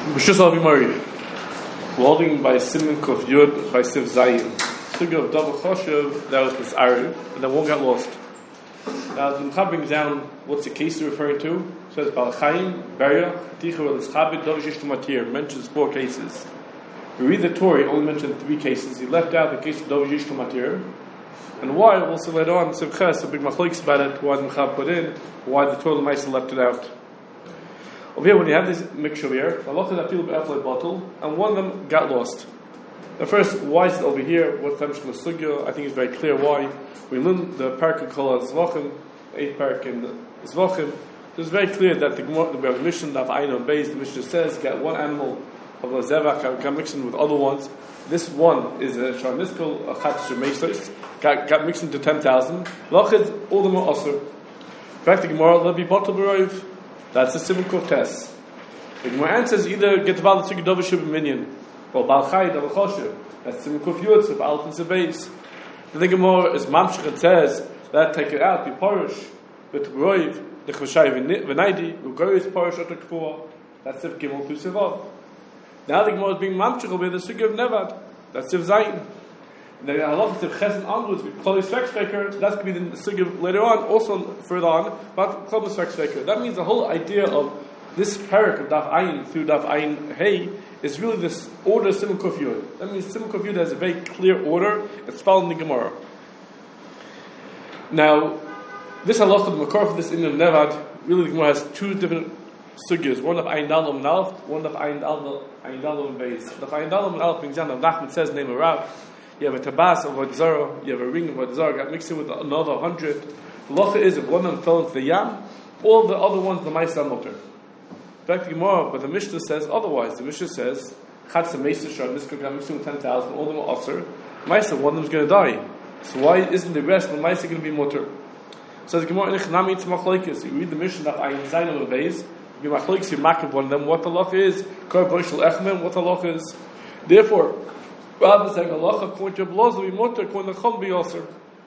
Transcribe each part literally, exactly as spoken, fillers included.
B'shus Avi Mari, we're holding by Simon Kuf Yud by Siv Zayin. Sugya of Double Choshev, that was this Arab, and then one got lost. Now the Mechab brings down what's the case he's referring to. It says Balachayim, Beria, Tichur el Eschabit, Dovish Ishtumatir, mentions four cases. We read the Torah, he only mentioned three cases. He left out the case of Dovish Ishtumatir. And why? We'll see later on, Siv Ches, a big machlokes about it, why the Mechab put in, why the Torah L'maisa left it out. Over here, when you have this mixture here, a lot of that feel like bottle, and one of them got lost. Now, first, why is it over here? What's the Mishkan Sugya? I think it's very clear why. We learn the parak called Zvachim, eighth parak in Zvachim. It's very clear that the Gemara, we have a mission of Ayin and Beis. The Mishnah says, get one animal of a zevach, got mixed in with other ones. This one is a sharniskal, a chatz shemeisos, got got mixed into ten thousand. Lachid, all of them are asur. In fact, the Gemara will be bottle b'roiv. That's the Simon Kuf test. The Gemara answers either get the Baal Tzigi Dovish Minion or Baal Chai Dovish Choshev. That's Simon Kuf Yud, of Alf and Sebeis. The Gemara is Mamshech and says that take it out, be parish, but Roiv, the Choshay V'naidi, Ugoyis parish or Tekfua. That's Siv Gimel to Sivav. Now the Gemara is being Mamshech over the Sugi of Nevad. That's Siv Zayin. The halach of Chesed onwards with Klal Yisrael Faker, that's going to be the sugi later on, also further on, but Klal Yisrael Faker. That means the whole idea of this parak of Daf Ayin through Daf Ayin Hey is really this order Simon Kuf Yud. That means Simon Kuf Yud has a very clear order. It's following the Gemara. Now, this halach of the Makar for this in the Nevad, really the Gemara has two different sugyas. One of Ayin Dalom and Alf, one of Ayin Dalom and Beis. The Ayin Dalom and Alf brings down that Nachman says name of Rav. You have a tabas of Avodah, you have a ring of Avodah, got mixed in with another hundred. The lacha is if one of them fell into the yam, all the other ones the ma'isa motor. In fact, the Gemara, but the Mishnah says otherwise. The Mishnah says chatz ma'isa shar miskar got mixed in with ten thousand. All of them are aser. Ma'isa, one of them is going to die. So why isn't the rest of the ma'isa going to be motor? So the Gemara in Echnami it's machlokes. You read the Mishnah that Ayin Zayin on the base. You machlokes you makif one of them. What the lacha is? Kor boishel echmen. What the lacha is? Therefore. Rather saying Allah according to Blazer we mutter according to Chum be also.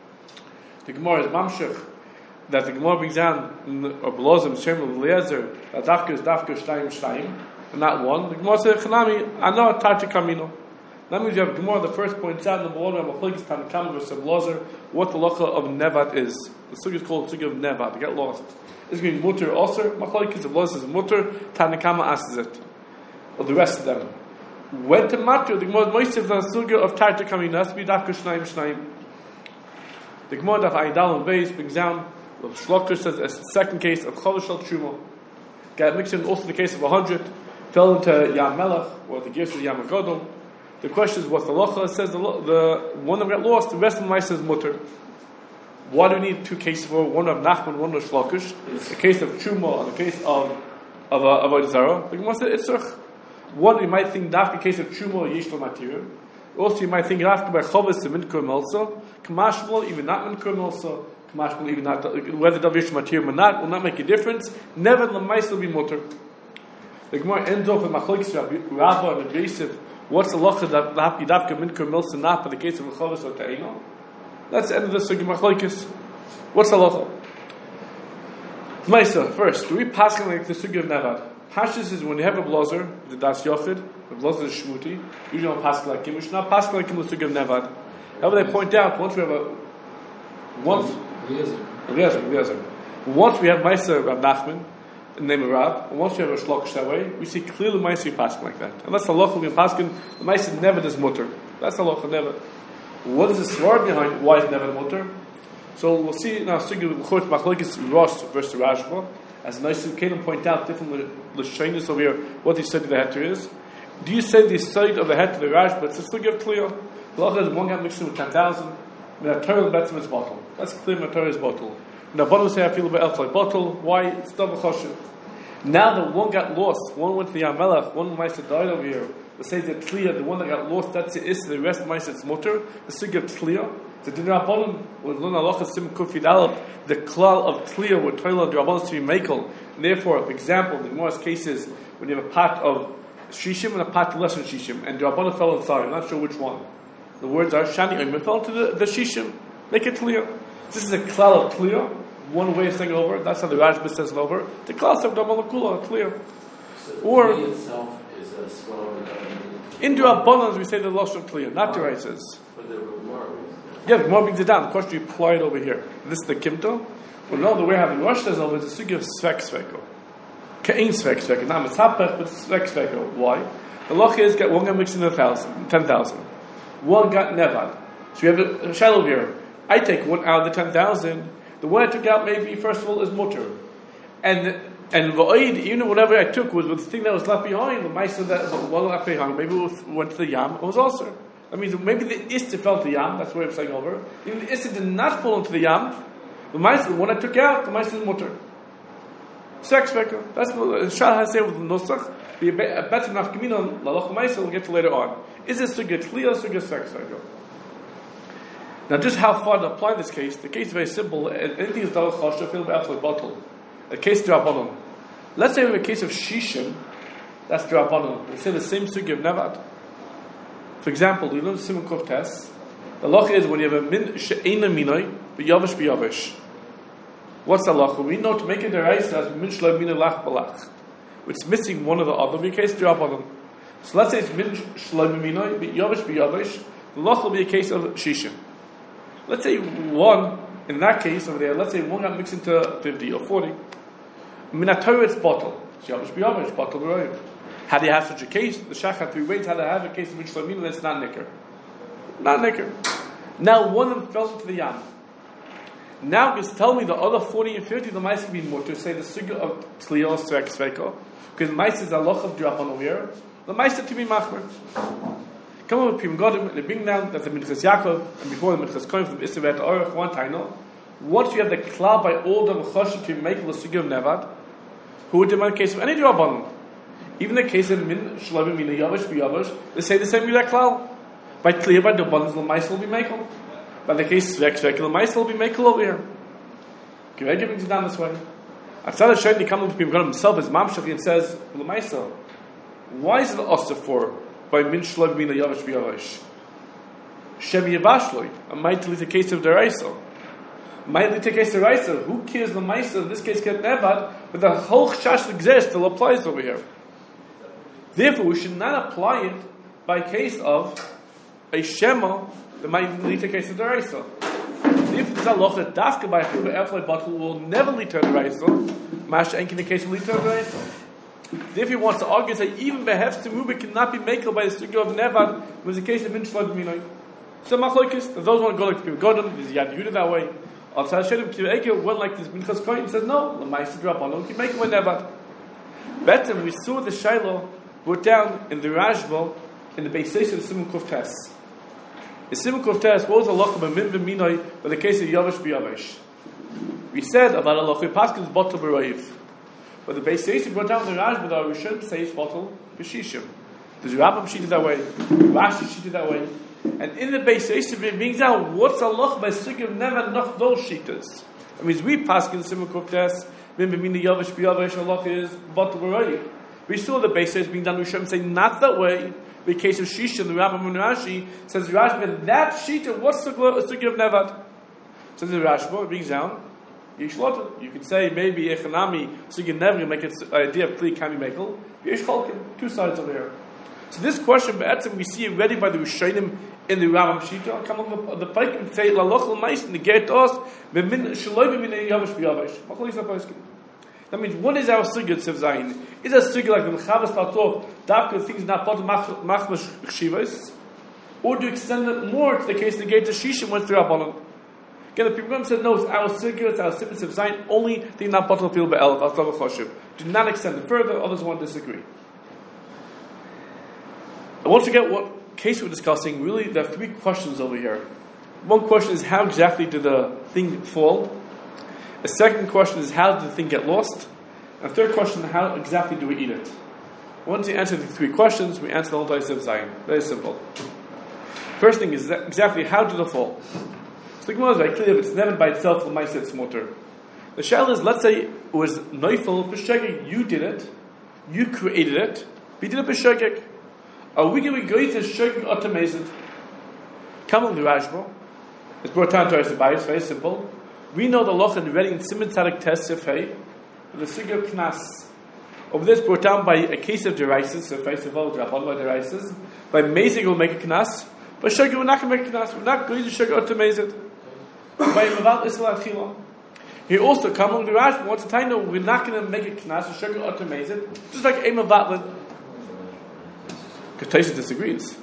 The Gemara is Mamshech that the Gemara brings down in Blazer and Shem of Eliezer that Dafka is Dafka Shtayim Shtayim and not one. The Gemara says Chanami Ano Tarti Kamino. That means you have Gemara the first points out in the bottom of Machlokes Tanakam versus Blazer what the lacha of Nevad is. The sugi is called sugi of Nevad. Get lost. It's going to be mutter also. Machlokes of Blazer is mutter. Tanakama asks it. Or the rest of them. When to matter, the Gemara Moisef the Sugya of Tarta Kamina has to be Dafka Shnaim Shnaim. The Gemara Daf Aydal and Beis brings down the Shloker says a second case of Cholosh al Truma. Got mixed in also the case of a hundred, fell into Yam Melech, or the gifts of Yam Agodom. The question is what the Locha says the, the one that got lost, the rest of the Mice says Mutter. Why do we need two cases for one of Nachman, one of Shlokish? The case of Truma and the case of of uh, Avodah Zarah. The Gemara says Itzrach. One, you might think that's the case of Truma or Yishla material. Also, you might think that's by Chovas to Minkur Melsa. Kamashmal, even not Minkur Melsa. Kamashmal, even not, whether the Yishla material or not, will not make a difference. Never the mice will be mutter. The Gemara ends off with Machlokes Rabba and Yosef. What's the lacha that Dafki Dafka Minkur Melsa not by the case of Chovas or Ta'ino? That's the end of the Sugi Machlokes. What's the lacha? Maisa, first, do we pass like the Sugi of Nevad? Pashas is when you have a blazer, the das yochid, the blazer is shmuti. Usually on pasuk like kimush, not pasuk like kimush to give nevad. However, they point out once we have a once once we have Ma'aser Rav Nachman in the name of Rav, and once we have a shlokish that way, we see clearly Ma'aser pasuk like that. Unless the lochel in pasuk, the Ma'aser never does mutter. That's the lochel never. What is the svar behind why is never mutter? So we'll see now. Sugi b'chort machlokes Rosh versus Rashba. As nice as Kalim point out, different l'shaynis over here, what the side of the heter is. Do you say the side of the heter, the Rash, but it's still give clear? The lacha is one got mixed in with ten thousand. The Torah bets in its bottle. That's clear. The Torah is bottle. The bottle say I feel about elf like bottle. Why? It's double choshev. Now the one got lost. One went to the Yamelech. One mice died over here. It says that clear. The one that got lost, that's the is. The rest of mice it's mutter. The sig of clear. The Dinrabonim with Luna Locha Sim Kufid Aleph, the klal of Tliya with Toilet Drabonis to be Makel. Therefore, for example, in most cases, when you have a pot of Shishim and a pot of less than Shishim, and Drabonim fell inside, I'm not sure which one. The words are Shani Oimer fell into the, the Shishim. Make it Tliya. This is a klal of Tliya. One way of saying it over, that's how the Rashba says it over. The klal of Drabonim Kula, Tliya. So or the itself is a swell. In Durabanan, we say the Lashon clear, not Deraises. But the Gemara Yeah, the Gemara brings it down. The question you apply it over here. This is the Kimto. Well, no, the way how the Rosh says over is a sugi of Svek Sveko. Ke'in Svek Sveko. Not Mitzapech, but Svek Sveko. Why? The Loch is get one got mixed in a thousand, ten thousand. One got Nevad. So you have a shallow here. I take one out of the ten thousand. The one I took out maybe, first of all, is Mutter. And And v'oid, even whatever I took was the thing that was left behind, the ma'aser that was left behind, maybe it went to the yam, it was also. That means maybe the ista fell to the yam, that's the way I'm saying over. Even the ista did not fall into the yam, the ma'aser, the one I took out, the ma'aser is mutter. Sex veka. That's what Shah has said with the Nusach. The better nafkamina, lalach ma'aser, we'll get to later on. Is this to get clear, to get sex veka? Now, just how far to apply this case, the case is very simple. Anything is dalach chashav, it'll be absolutely bottle. A case drabanan. Let's say we have a case of shishim, that's drabanan. We say the same sugi of nevad. For example, you learn Simon Kuf Tes. The law is when you have a min she'ena minoi, but yavish b'yavish. What's the law? We know to make it the rice as min shlo minoi lach balach. It's missing one of the other. Be a case drabanan. So let's say it's min shlo minoi, but yavish b'yavish. The law will be a case of shishim. Let's say one, in that case over there, let's say one got mixed into fifty or forty. Minatoy it's bottle. Yavish b'yavish, bottle b'roiv. How do you have such a case? The Shach had three ways how to have a case of min shlo minoi that's not nicker. Not nicker. Now one of them fell into the yam. Now just tell me the other forty and fifty, the mice can be more to say the suga of tliyah svek sveko. Because the mice is a loch of drop on over here. The mice to be machmer. Come on with Pim Godim, and they bring down that the Minchas Yaakov, and before the Minchas Kohen from the Isser Orach, one time, once you have the klal by all the Mechashim to make the sugi of Nevad, who would demand a case of any drabbanon? Even the case of Min Shlobim Min Yavish B'Yavish, they say the same with that klal. By clear by the drabbanons, the mice will be makel. By the case of Svek Svek, the mice will be makel over here. Givei brings it down this way. Atzad Hashem, he comes to Pim Godim himself as Mamshach and says, L'maisa, why is it also for by min shloim min yavish b'yavish? Shem yavashloi. A might lead the case of deraisa. Might lead the case of deraisa. Who cares the ma'aser? In this case, get nevad, but the whole chash exists still applies over here. Therefore, we should not apply it by case of a shema that might lead to the case of deraisa. If it's a locha dafka by a chilba efloi bottle will never lead to deraisa, mash enki in the case will lead to deraisa. If he wants to argue, say even behefs to mubik cannot be makel by the sugi of nevad, was the case of min shloim minoi. So machlokes, those want to go like people Godim, there's Yad Yehuda that way. Al Tzadashedim Kiv Ekel went like this Minchas Kohen says no, the Ma'aser Drabanan can make it by nevad. Better we saw the Shiloh brought down in the Rashba in the Beis Yosef of Simon Kuf Tes. In Simon Kuf Tes, what was the loch of a min b'minoi by the case of Yavish b'Yavish? We said about a loch of Paskin's bottle b'roiv. But the Beis Yosef brought down the Rashba that we shouldn't say it's bottle b'shishim. There's Rambam sheeted that way, Rashi sheeted that way, and in the Beis Yosef it brings out what's a loch by sugi of never not those sheeters. That means we pass in the Simon Kuf Tes, min b'mina yavish b'yavish, a loch is bottle b'roiv. We saw the Beis Yosef being done. We shouldn't say not that way. The case of Shisha, the Rambam and Rashi says Rashi, that sheeter what's the sugi of nevad? Says the Rashba, it brings down. You can say maybe Echanami Sugi never make its idea of Kli Kami Mekel. Yesh Cholkin, two sides over here. So this question, Be'etzim, we see it ready by the Rishonim in the Rambam Shita. Come on the pike and say La Lochel Mais and the Get Os Bemin Shaloi Bemin Yavish B'Yavish. Machlisa Paiskim. That means what is our Sugi Tziv Zayin? Is a Sugi like the Chavas Tatov Davka things not part of Machmash Chshivas? Or do you extend it more to the case of the Gate of Shishim went through Rabbanon? Again, the Pim said, no, it's our Sugi, it's our Simmons of Zayin, only the not bottle field by Elf, Al Tov Choshev. Do not extend it further, others want to disagree. And once again, what case we're discussing, really, there are three questions over here. One question is, how exactly did the thing fall? The second question is, how did the thing get lost? And the third question, how exactly do we eat it? Once we answer the three questions, we answer the whole Taisa of Zayin. Very simple. First thing is, exactly how did it fall? So the Gemara is very clear, if it's never by itself, the Ma'aser it's mutter. The shell is, let's say it was Neufel b'shegeg, you did it, you created it, we did it b'shegeg. Are we going to go to shegeg automazed? Come on the Rashba. It's brought down to our Sabai, it's very simple. We know the loch and ready in Simon Tzadik Tes Sefei, the Sugi of Knas. Over this brought down by a case of deraises, so first of all, Rabban by deraises. By Mezid will make a knas. By Shogeg we're not going to make a knas. We're not going to Shogeg to Mezid. By Maval Isla Achila. He also come along the Rash wants to tell you we're not going to make a knas or Shogeg to Mezid. Just like Ema Vatlin. Because Taisa disagrees.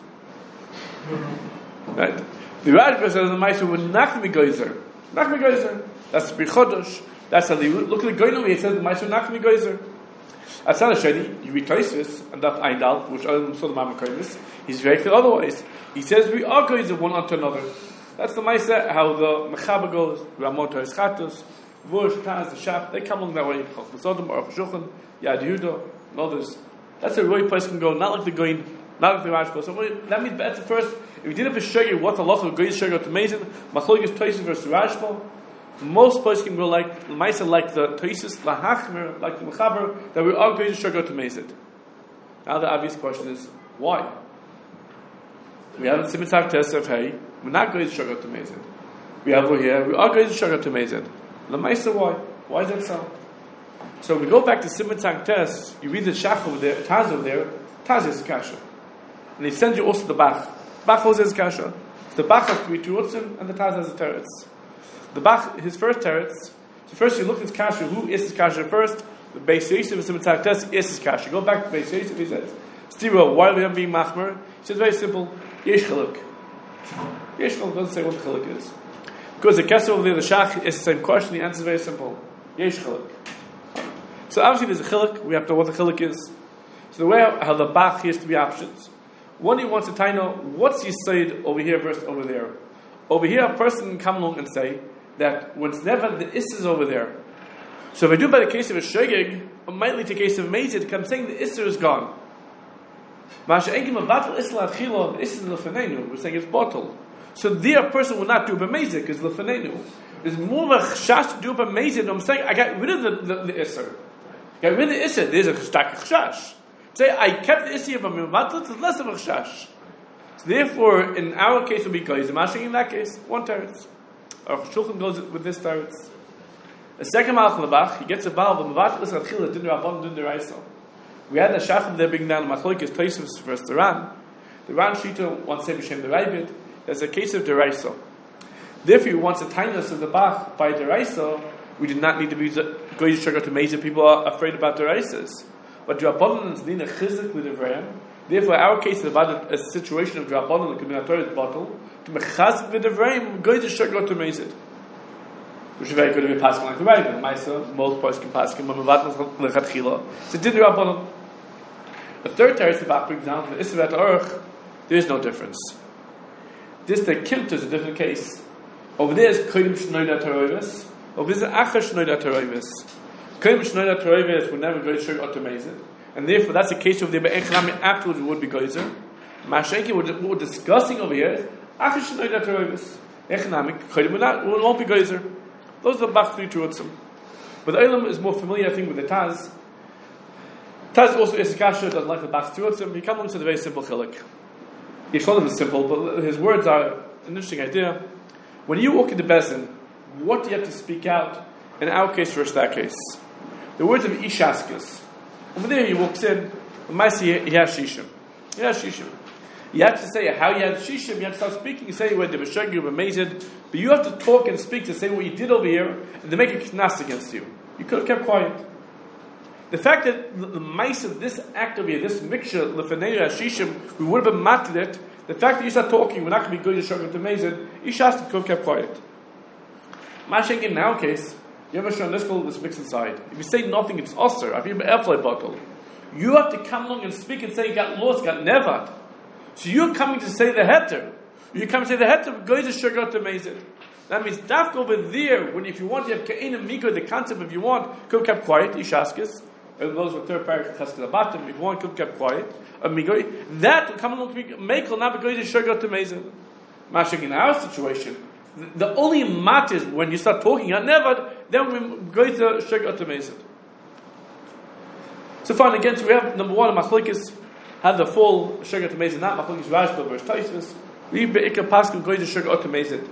Right? The Rash says in the Maisa we're not going to be Geyser. Not going to be Geyser. That's the Bichodosh. That's how they look at the Goyim over here. It says the Maisa we're not going to be Geyser. At Sana Shadi, you read Taisvis, and that Eindal, which I saw the Mama Koimis, he's very clear otherwise. He says we are going one unto another. That's the Maisa, how the Mechaba goes, Ramon Tois Chatos, Vush, Taz, the Shaf, they come along that way, Chok Masodom, Aruch Shulchan, Yad Yehuda, and others. That's a really place can go, not like the Goyin, not like the Rash goes. So that means better first, if we didn't show you what the Loch of Goyin Shogeg to Mezid, Machlokes Taisvis versus Rashba, most places can go like the Maisa, like the Toisus, Lahachmer, like the Mechaber, that we are going to Shogeg to Mezid. Now the obvious question is, why? We have the Simitzak test of hey, we're not going to Shogeg to Mezid. We have over here, we are going to Shogeg to Mezid. The Maisa, why? Why is that so? So we go back to Simitzak test, you read the Shach over there, Taz over there, Taz is Kasha. And he sends you also the Bach. Bach also is Kasha. So the Bach has three Turutzim, and the Taz has a Teretz. The Bach, his first teretz. So first you look at his kasha. Who is his kasha first? The Beis Yosef is the test. Is his kasha? Go back to Beis Yosef. He says, "Stira, why are we being machmer?" He says very simple. Yesh chaluk. Yesh chaluk doesn't say what the chaluk is because the kesser over there, the shach, is the same question. The answer is very simple. Yesh chaluk. So obviously there's a chiluk. We have to know what the chiluk is. So the way how the Bach has to be options. One, he wants to tell you what's Yisod over here versus over there. Over here, a person can come along and say that when it's never the is is over there. So if I do by the case of a shogeg, it might lead to a case of mezid, because I'm saying the isser is gone. We're saying it's bottled. So there a person will not do b'mezid because l'fanenu. There's more of a chash to do b'mezid. I'm saying I got rid of the, the, the isser. Got rid of the isser. There's a chash. Say I kept the isser but mevatel. It's less of a chash. So therefore, in our case, it will be goyim. Mashing in that case, one teretz. Or Shulchan goes with this teretz. The second malach in the Bach, he gets involved with mevatel is adchila din rabban din deraisa. We had the shachim there bringing down machlokes Tosfos versus the Ran. The Ran Shita wants to say b'shem deravid. There's a case of deraisa. Therefore, he wants to tell us of the Bach by deraisa. We do not need to be goyim sugar to measure. People are afraid about deraisas, but rabbanon is nina chizik with Avraham. Therefore, our case is about a situation of Rabbanon, the Torah's bottle, to mechaz with the Vrayim, go to Shogeg to Mezid. Which is very good to be passing like the Raven. Maisa, most parts can pass him, but Mavat Lechatchila. So, did the Rabbanon. The third teretz about, for example, the Israt Aruch, there is no difference. This, the Kimt is a different case. Over there is Kodim Shnoida Teroivis, over there is Achar Shnoida Teroivis. Kodim Shnoida Teroivis would never go to Shogeg to Mezid. And therefore, that's a case of the Be'echanami afterwards it would be Geyser. Mashenki, what we're discussing over here is Achish Noida Teroivis. Echanamic, Chodim will won't be Geyser. Those are the Bach three Terutzim. But the Eilam is more familiar, I think, with the Taz. Taz also is a kasha, doesn't like the Bach Terutzim. He comes to the very simple chilik. Yisholim is simple, but his words are an interesting idea. When you walk into Bezin, what do you have to speak out? In our case versus that case. The words of Ishaskas. Over there he walks in, he has shishim. He has shishim. You have to say how you had shishim, you have to start speaking, you say where the b'shogeg, you b'mezid, but you have to talk and speak to say what you did over here, and to make a knas against you. You could have kept quiet. The fact that the, the mice of this act over here, this mixture, l'fanei shishim, we would have been matted it, the fact that you start talking, we're not going to be good at shogeg to mezid, you should have kept quiet. Mashing in our case, you ever shown this called this mix inside? If you say nothing, it's usher. If you have an airfly bottle, you have to come along and speak and say you got lost, got never. So you're coming to say the heter. You come to say the heter goes to Shogeg to Mezid. That means dafka over there. When if you want to have kain and miko, the concept if you want, could have kept quiet. Ishaskis. And those were third paragraph to the bottom. If you want, could have kept quiet. Amigo. That will come along to make will not be going to Shogeg to Mezid. Mashing in our situation. The only mat is when you start talking at never, then we go to Shogeg to Mezid. So fine, again, so we have number one, Machlokes had the full Shogeg to Mezid, not Machlokes Rashba versus Tosfos. We be'ikar paskim going to Shogeg to Mezid.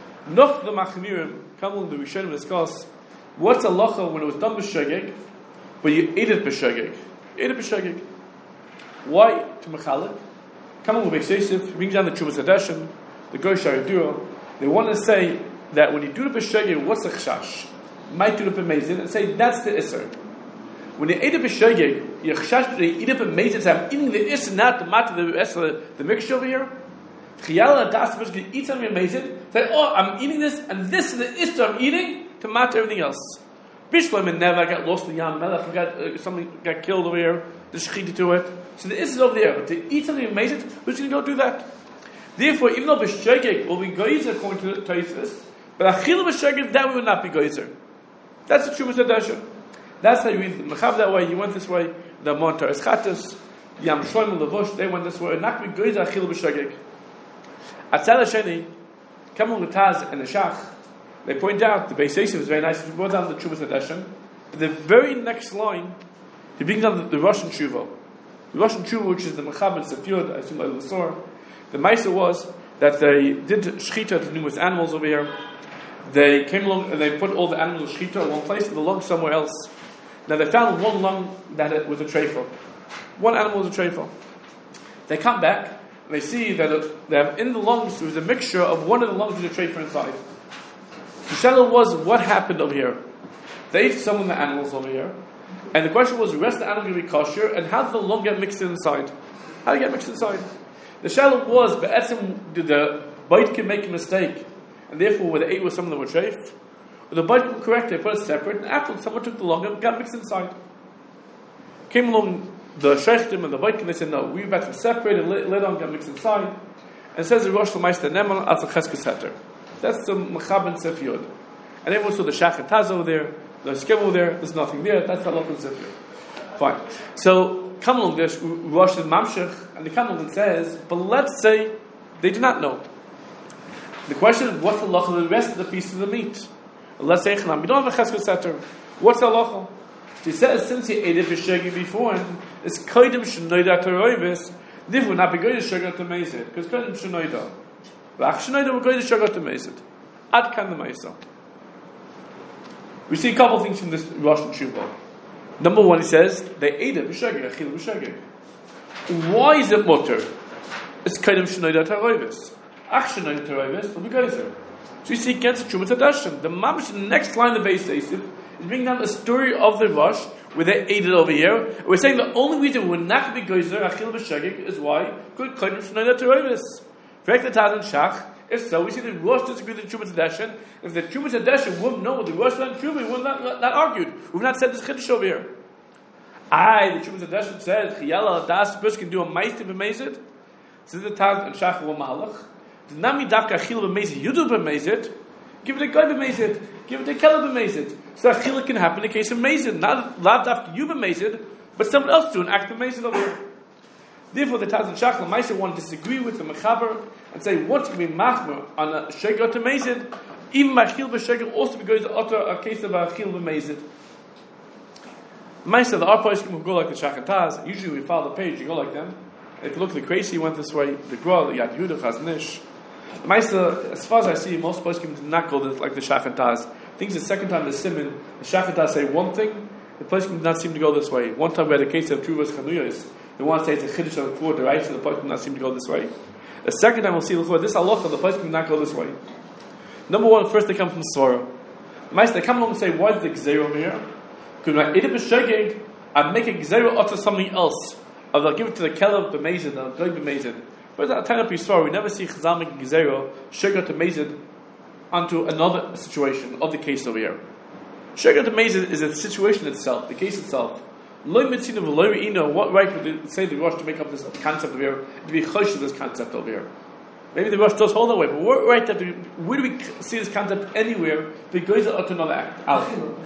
Noch the Machmirim, come along the Rishonim discuss what's a locha when it was done with Shogeg, but you ate it b'shegeg. You ate it b'shegeg. Why? To mechalik. Come on with Beis Yosef, brings down the Trumas Hadashim, the Goy Shariduah. They want to say that when you do the b'shegeg, what's the chashash? Might do the b'mezid and say that's the iser. When you eat a b'shegeg, you chashash to eat a b'mezid. So I'm eating the iser, not the matter, the iser, the mixture over here. Chiyala das b'shegeg eat something b'mezid. Say, oh, I'm eating this, and this is the iser I'm eating to matter everything else. Bishlam and never got lost in Yam Melech, got uh, something got killed over here. The shechita to it. So the iser is over there. But to eat something b'mezid, who's going to go do that? Therefore, even though b'shegeg will be goyzer according to Tosfos, but achila b'shegeg that would not be goyzer. That's the Trumas Hadashim. That's how you read the Mechav that way. You went this way. The Montar Eschatus, Yam Shloim Levush, they went this way. Not be goyzer achila b'shegeg. Atzal Hasheni, Kamul Lataz and the Shach, they point out the Beis Yosef is very nice. He brought down the Trumas Hadashim. The very next line, he brings down the, the Russian Tshuva. The Russian Tshuva, which is the Mechav and Sefiyud, I assume by Lasor. The Maisa was that they did shechita to numerous animals over here. They came along and they put all the animals of shechita in one place and the lung somewhere else. Now they found one lung that it was a treifah. One animal was a treifah. They come back and they see that it, they have in the lungs there was a mixture of one of the lungs with a treifah inside. The shadow was what happened over here. They ate some of the animals over here, and the question was: the rest of the animal going to be kosher, and how did the lung get mixed inside? How did it get mixed inside? The shalom was, but did the bite can make a mistake, and therefore, when they ate with some of them were treif, or the bite was correct, they put it separate, and after someone took the lung and got mixed inside. Came along the sheikhtim and the bite, and they said, no, we better to separate and let, let on get mixed inside. And it says the Rosh L'Meister Neman as a cheskes heter. That's the Mechab and Sefiyud. And everyone saw the Shach and Taz over there, the Skem over there, there's nothing there, that's the local Sefiyud. Fine. So, come along this, Rosh and Mamshech, and the come along and says, but let's say they do not know. The question is, what's the halacha of the rest of the pieces of the meat? Let's say, we don't have a cheskes heter. What's the halacha? He says, since he ate it b'shegi before, it's kodim shenoida teroivis, this would not be going to sugar to mezid, because kodim shenoida. But ach shenoida would go to sugar to mezid. Ad kan the meisa. We see a couple of things from this Rosh Tshuva. Number one, he says, they ate it b'shegi, achil b'shegi. Why is it mutter? It's kodim shenoida teroivis. Ach shenoida teroivis, will be going to. So you see against the Trumas Hadashim. The mamish in the next line of the Beis Yosef is bringing down the story of the Rosh where they ate it over here. We're saying the only reason we're not going to be gozer achil b'shegeg is why good kodim shenoida teroivis. Correct the Taz and Shach. If so, we see the Rosh disagree with the Trumas Hadashim. If the Trumas Hadashim wouldn't know what the Rosh and Trumas, we would not, not, not argued. We've not said this chiddush over here. Aye, the Trumas Hadashim says chiyala das bush can do a meister b'mezid. Says the Taz and Shach will mahalach. Nami dafka achil b'mezid, you do b'mezid. Give it a guy b'mezid. Give it a kelah b'mezid. So achil can happen in the case of mezid. Not lav dafka you b'mezid, but someone else do an act b'mezid over here. Therefore, the Taz and Shach L'maisa want to disagree with the Mechaber and say what's going to be machmer on a sheger to mezid, even by achil b'sheger also because to utter a case of achil b'mezid. Meisa, the our place can go like the Shach and Taz. Usually, we follow the page. You go like them. If you look at the Kreisi, you went this way. The Gra, the Yad Yehuda, Chaznish. The Meisa, as far as I see, most poskim do not go like the Shach and Taz. I think it's the second time the Simon, the Shach and Taz say one thing, the poskim do not seem to go this way. One time we had a case of Truvas Chanuyos, they want to say it's a Chiddush of the Kvur, right? So the poskim do not seem to go this way. The second time we'll see this halacha, the poskim do not go this way. Number one, first they come from Sora. The Meisa, they come along and say, why is the Gzeir over here? Because when I eat it b'shegeg, I make a Gzeir utter something else. I'll give it to the kelah b'mezid, I'll go b'mezid. But at Tanah Pisvar, we never see Chazal making Gezerah, Shegar to Mezid, onto another situation of the case over here. Shegar to Mezid is a situation itself, the case itself. Lo mitzinu v'lo re'ino, what right would they say the Rosh to make up this concept over here, to be chosh to this concept over here? Maybe the Rosh does hold that way, but what right that we, where do we see this concept anywhere? Because it to another act. Al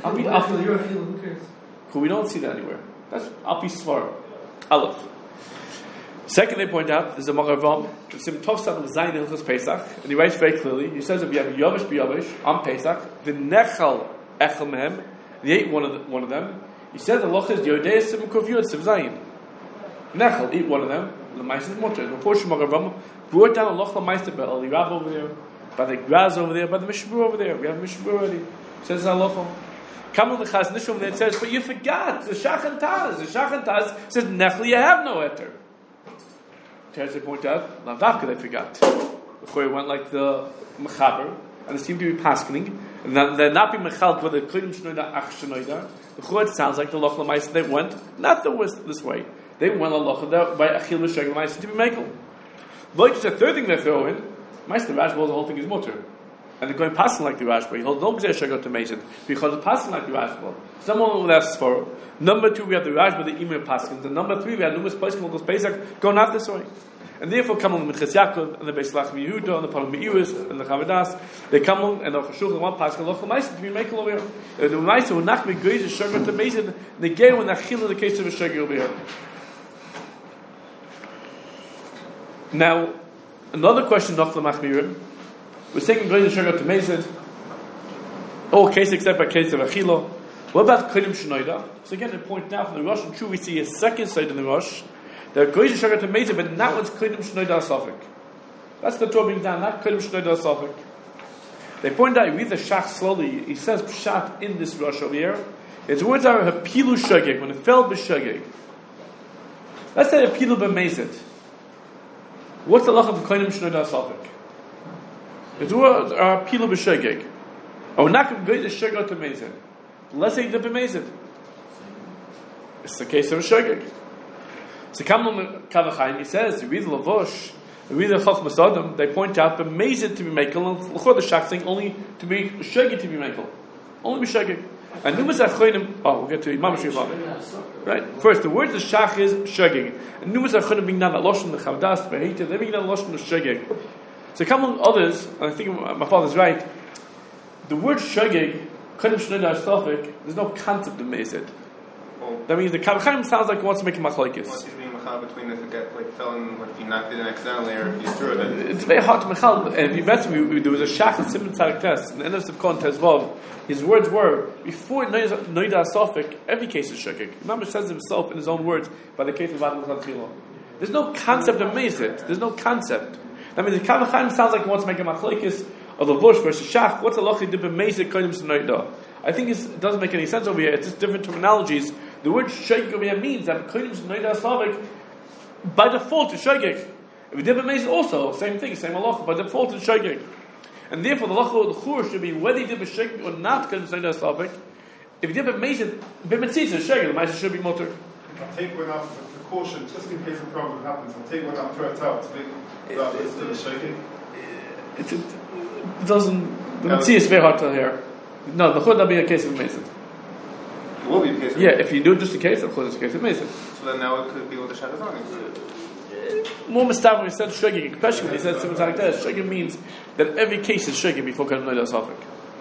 Who cares? We don't see that anywhere. That's Al Pisvar. Aleph. Second, they point out there's a Maravam, Sim Tovsan of Zayin Hilchos Pesach, and he writes very clearly. He says if you have Yovish b'Yovish on Pesach, the Nechal Echel Mehem, he ate one of the, one of them. He says the Loch is Yodei Sim Kuviyot Sim Zayin. Nechal eat one of them. The Meister Mutter. The portion Maravam brought down a Loch LaMeister by the Rav over there, by the Graz over there, by the Mishmur over there. We have Mishmur already. Says Halacha. Come on the Chaz Nishum, and it says, but you forgot the Shach and Taz. The Shach and Taz says, Nechli, you have no eter. Teres, they point out, Lavdavka, they forgot. The Choy went like the Mechaber, and they seem to be paskening, and then they're not being Mechal, whether Kodim Shnoida, Ach Shnoida. The Choy, it sounds like the Loch Lamais, they went not the this way. They went a Loch by Achil V'Sheg Lamais to be Mekel. Like the third thing they throw in, Meister Rashba, the whole thing is mutter. And they're going passing like the Rashba. He holds no Gzeh Shagot to Mason because it's passing like the Rashba. Someone will ask for. Number two, we have the Rashba, the Emir Paskins. And number three, we have numerous Paskins, those Pesach, going out this way. And therefore come on the Minchas Yaakov, and the Beis Lach Yehuda, and the Palom Meiris, and the Chavadas. They come on, and the Chashuch, and one Paskin, Loch Mason to be Mekel over here. And the Mason will not be Gzeh Shagot to Mason, they gave when the Achil in the case of a Shagir over here. Now, another question, Noch Lamachmirim. We're taking Gzeh Shagot to Mason. All case except by case of Achilo. What about Kodim Shnoida? So again, they point out from the Rosh and True, we see a second side in the Rosh. There are Gzeh Shagot to Mason, but not one's Kodim Shnoida Safik. That's the Torah being done, not Kodim Shnoida Safik. They point out, you read the Shach slowly, he says Pshat in this Rosh over here. Its words are Hapilu Shagig, when it fell B'Shagig. Let's say Hapilu B'Mezid. What's the lach of Kodim Shnoida Safik? It's words are Hapilu B'Shagig. Oh, not Gzeh Shagot to Mason. Let's say the B'Mezid. It's the case of a Shagig. So Kamlum Kavachayim, he says, you read the Lavosh, you read the Chochmas Adam, they point out B'Mezid to be Mekel, and L'chor the Shach saying only to be Shagig to be Mekel. Only be Shagig. And Numas Achonim, oh, we'll get to Imam Shivah. Right? First, the word the Shach is Shagig. And Numas Achonim being not a Lashon, the Chavdas, Behita, they're being not a Lashon, the Shagig. So Kamlum others, and I think my father's right, the word Shagig, Kodim Shnoida Safik, there's no concept of Mezid. That means the Kavachayim sounds like he wants to make a machlokes. What's being machal between if it get like fell in, what if you knocked it in accidentally or if you threw it? It's very hard to machal. And if you bet me, we, there was a shach in Simon Tzadik Test, in the end of Sivkon Tezvav. His words were before Noida Safik, every case is shakik. Imam says himself in his own words by the case of Adam Chantchila. There's no concept of Mezid. There's no concept. That means the Kavachayim sounds like he wants to make a machlokes of the Vush versus Shach. What's the lochi dibbe Mezid kodim Noida? I think it doesn't make any sense over here. It's just different terminologies. The word shagig over here means that kodim Noida Safik by default is shagig. If we did Mezid also, same thing, same halacha. By default is shagig. And therefore the halacha of the chur should be whether you did b'shagig or not kodim Noida Safik. If you did Mezid, b'mitzitz is shagig. The Mezid should be mutter. I'll take one out for precaution, just in case a problem happens. I'll take one out, throw it out. Is that it, still a shaking? It, it, it doesn't. The mitzvah is very hard to hear. No, the chud will be a case of Mezid. It will be a case of Yeah, if you do it just in case, the chud is a case of Mezid. So then now it could be with the Shach Hazani. More mistav when he said shagig, especially when he said something like that. Shagig means that every case is shagig before kodim Noida Safik.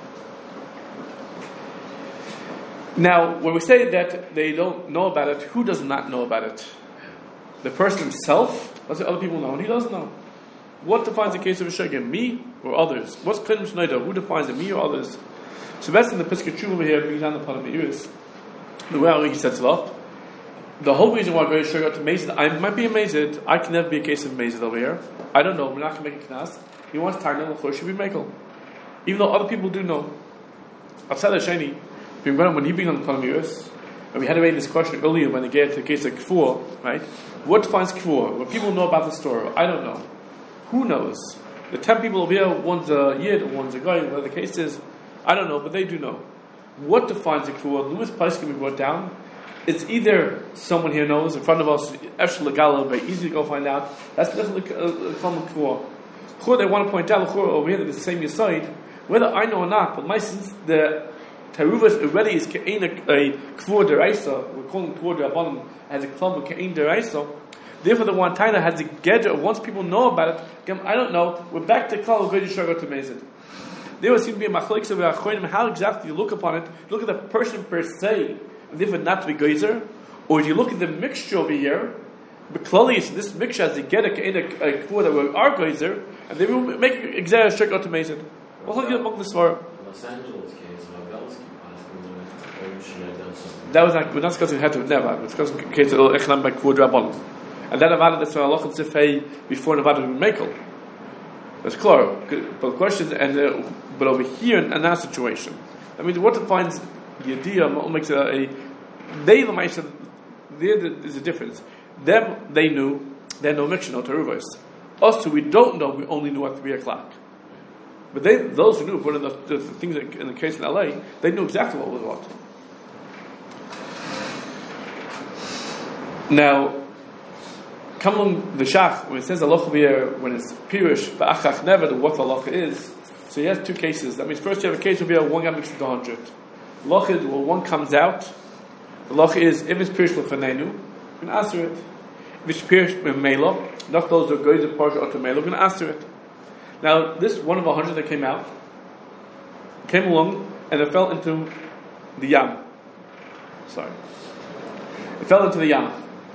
Now, when we say that they don't know about it, who does not know about it? The person himself? Let's say other people know, and he doesn't know. What defines the case of a shagig? Me or others? What's kodim Noida? Who defines it? Me or others? So that's in the Pesach Tshuva over here, being down the Palom Meiris. The way he sets it up. The whole reason why I go to Mezid, I might be a Mezid, I can never be a case of Mezid over here. I don't know, we're not going to make a knas. He wants Tarnel, the should be Mekel. Even though other people do know. Outside of Shani, when he being on the Palom Meiris, and we had already this question earlier when they get to the case of Kfur, right? What defines Kfur? What people know about the story? I don't know. Who knows? The ten people over here, one's a Yid, one's a guy, whatever the case is, I don't know, but they do know. What defines a Kfur? Lewis Price can be brought down. It's either someone here knows, in front of us, Eshel Legala, very easy to go find out. That's definitely a common Kfur. Kfur, they want to point out, Kfur over here, that it's the same Yesod, whether I know or not, but my since the Teruvas already is Ke'en a Kfur Deraisa, we're calling Kfur Derabanan, as a club of Ke'en Deraisa, therefore the one Taina has a gedger, once people know about it, I don't know, we're back to Klal Goydi Shagot to Mezid. There would seem to be a machlokes of Achonim, how exactly you look upon it, look at the person per se, and therefore not to be geyser, or do you look at the mixture over here, Beklalius, this mixture has to get a kfur that we are geyser, and they will make exact shirk out to Mezid. We'll look at among this far. Los Angeles case, Ravelski passed, that was not, we're not discussing head to never, we're discussing the case of Echnam by Kfur Drabon. And that Avada, that's why Allah can say before Nevada to be Mekel. That's clear. But the question, and uh, but over here in, in that situation, I mean, what defines the idea makes a, a they the Maisa, there is a difference. Them, they knew, they had no mixture, no teruvos. Us two, we don't know, we only knew at three o'clock. But they, those who knew, one of the, the, the things in the case in L A, they knew exactly what was what. Now, come along the Shach, when it says halacha here, when it's Pirush, V'achach never, what the halacha is, so he has two cases. That means first you have a case over here, one guy makes it to one hundred. Halacha is, well, one comes out, the halacha is, if it's Pirush l'fanenu, you can answer it. If it's Pirush Melo, not those who are going to Parsha or to Melo, you can answer it. Now, this one of a hundred that came out, came along, and it fell into the Yam. Sorry. It fell into the Yam.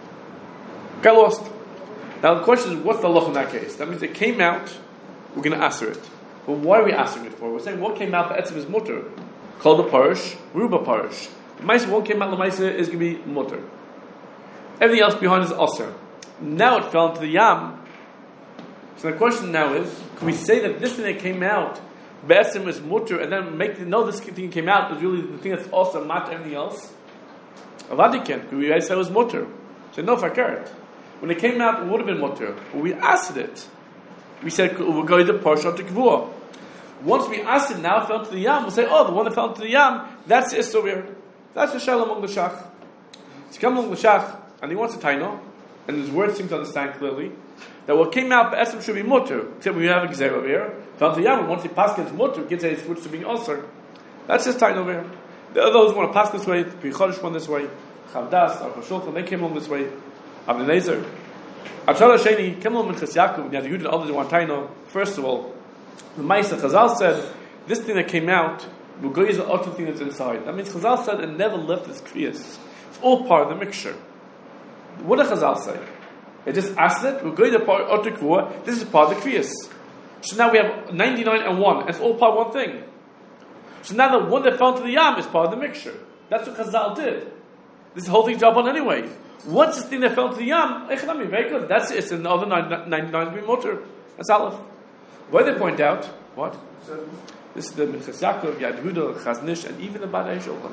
Got lost. Now the question is, what's the halacha in that case? That means it came out, we're going to answer it. But why are we answering it for? We're saying what came out, the etzim is mutter. Called the parish, ruba parish. The Maisa, what came out, the Maisa is going to be mutter. Everything else behind is aser. Now it fell into the Yam. So the question now is, can we say that this thing that came out, Be'esim is mutter, and then make the, no, this thing came out is really the thing that's also not everything else? Avadikin, can we say it was mutter? So no, fakert. When it came out, it would have been mutter. But we asked it. We said, we're going to Parsha to Kavua. Once we asked it, now it fell into the Yam, we'll say, oh, the one that fell into the Yam, that's Isovir. That's the Shalom among the Shach. He comes along the Shach, and he wants a taino, and his words seem to understand clearly, that what came out, Be'esim should be mutter. Except we have a Gzer over here. Fell into the Yam, and once he passed against mutter, he can say it switched to being Osir. That's his taino over here. The others want to pass this way, the Chodesh went this way, Chavdas, Aruch HaShulchan, they came along this way. Avnei Nezer. Achal Hasheni came along Minchas Yaakov, and Yehuda and others want taino. First of all, the Maisa Chazal said, this thing that came out, Bugoy is the other thing that's inside. That means Chazal said it never left its kriyas. It's all part of the mixture. What did Chazal say? It just asked it, Bugoy the part of the this is part of the kriyas. So now we have ninety-nine and one, and it's all part of one thing. So now the one that fell into the Yam is part of the mixture. That's what Chazal did. This whole thing's job on anyway. Once this thing that fell to the Yam, very good. That's it. And the other ninety-nine will be motor. That's Aleph. Why they point out, what? This is the Minchas Yaakov, Yad Yehuda, Chaznish, and even the Badai Shulchan.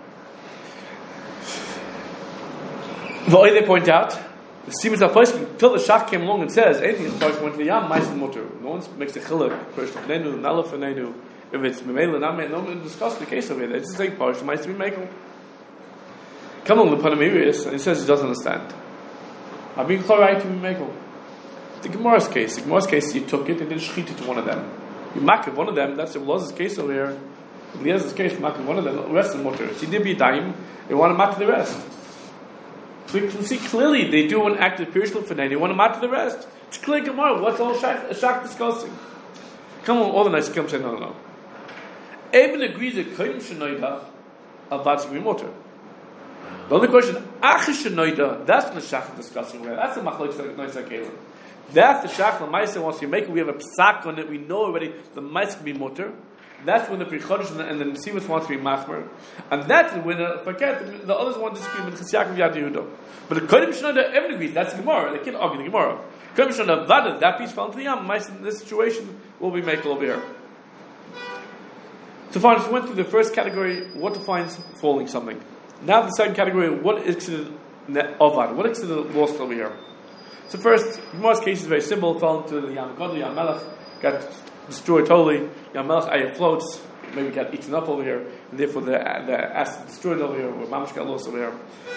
Why they point out, the Stevens HaPoskim, till the Shach came along and says, anything is supposed to went to the Yam, Mais and motor. No one makes a chiluk, Persh Nenu, Nalef Nenu. If it's Memela, Nameh, no one discussed the case of it. They just say, Persh, Mais to be Mekel. Come on, the Panamirius, and he says he doesn't understand. I've been right to be Mekel. The Gemara's case, the Gemara's case, you took it and then shchit it to one of them. You maked one of them, that's Eliezer's case over here. Eliezer's case, maked one of them, the rest of the motor. She did be a dime, they want to mat the rest. So you can see clearly they do an act of Pirush for them, they want to mat the rest. It's clear Gemara, what's all Shach, Shach discussing? Come on, all the nice come say, no, no, no. Even agrees that Koyim Shenoida, Avad's be motor. The only question, Achish Shenoida, that's the Shach discussing. That's the Machlok Noisa Kalim. That's the Shach, the Maisa wants to make it. We have a psak on it. We know already the Maisa can be mutter. That's when the Pri Chodesh and the Nesivos wants to be machmer. And that's when the forget the others want to disagree with Chas Yaakov Yad Yehuda. But the Kodim Shenoida, everyone agrees. That's the Gemara. They can't argue the Gemara. Kodim Shenoida, Vada, that piece fell into the Yam. Maisa in this situation will be made over here. So far, we went through the first category, what defines falling something. Now the second category, what is considered Ovad? What is considered lost over here? So first, Gemara's case is very simple. Fell into the Yam Gadol, Yam Melech got destroyed totally. Yam Melech Ayah floats, maybe got eaten up over here, and therefore the the acid destroyed over here, or Mamash got lost over here.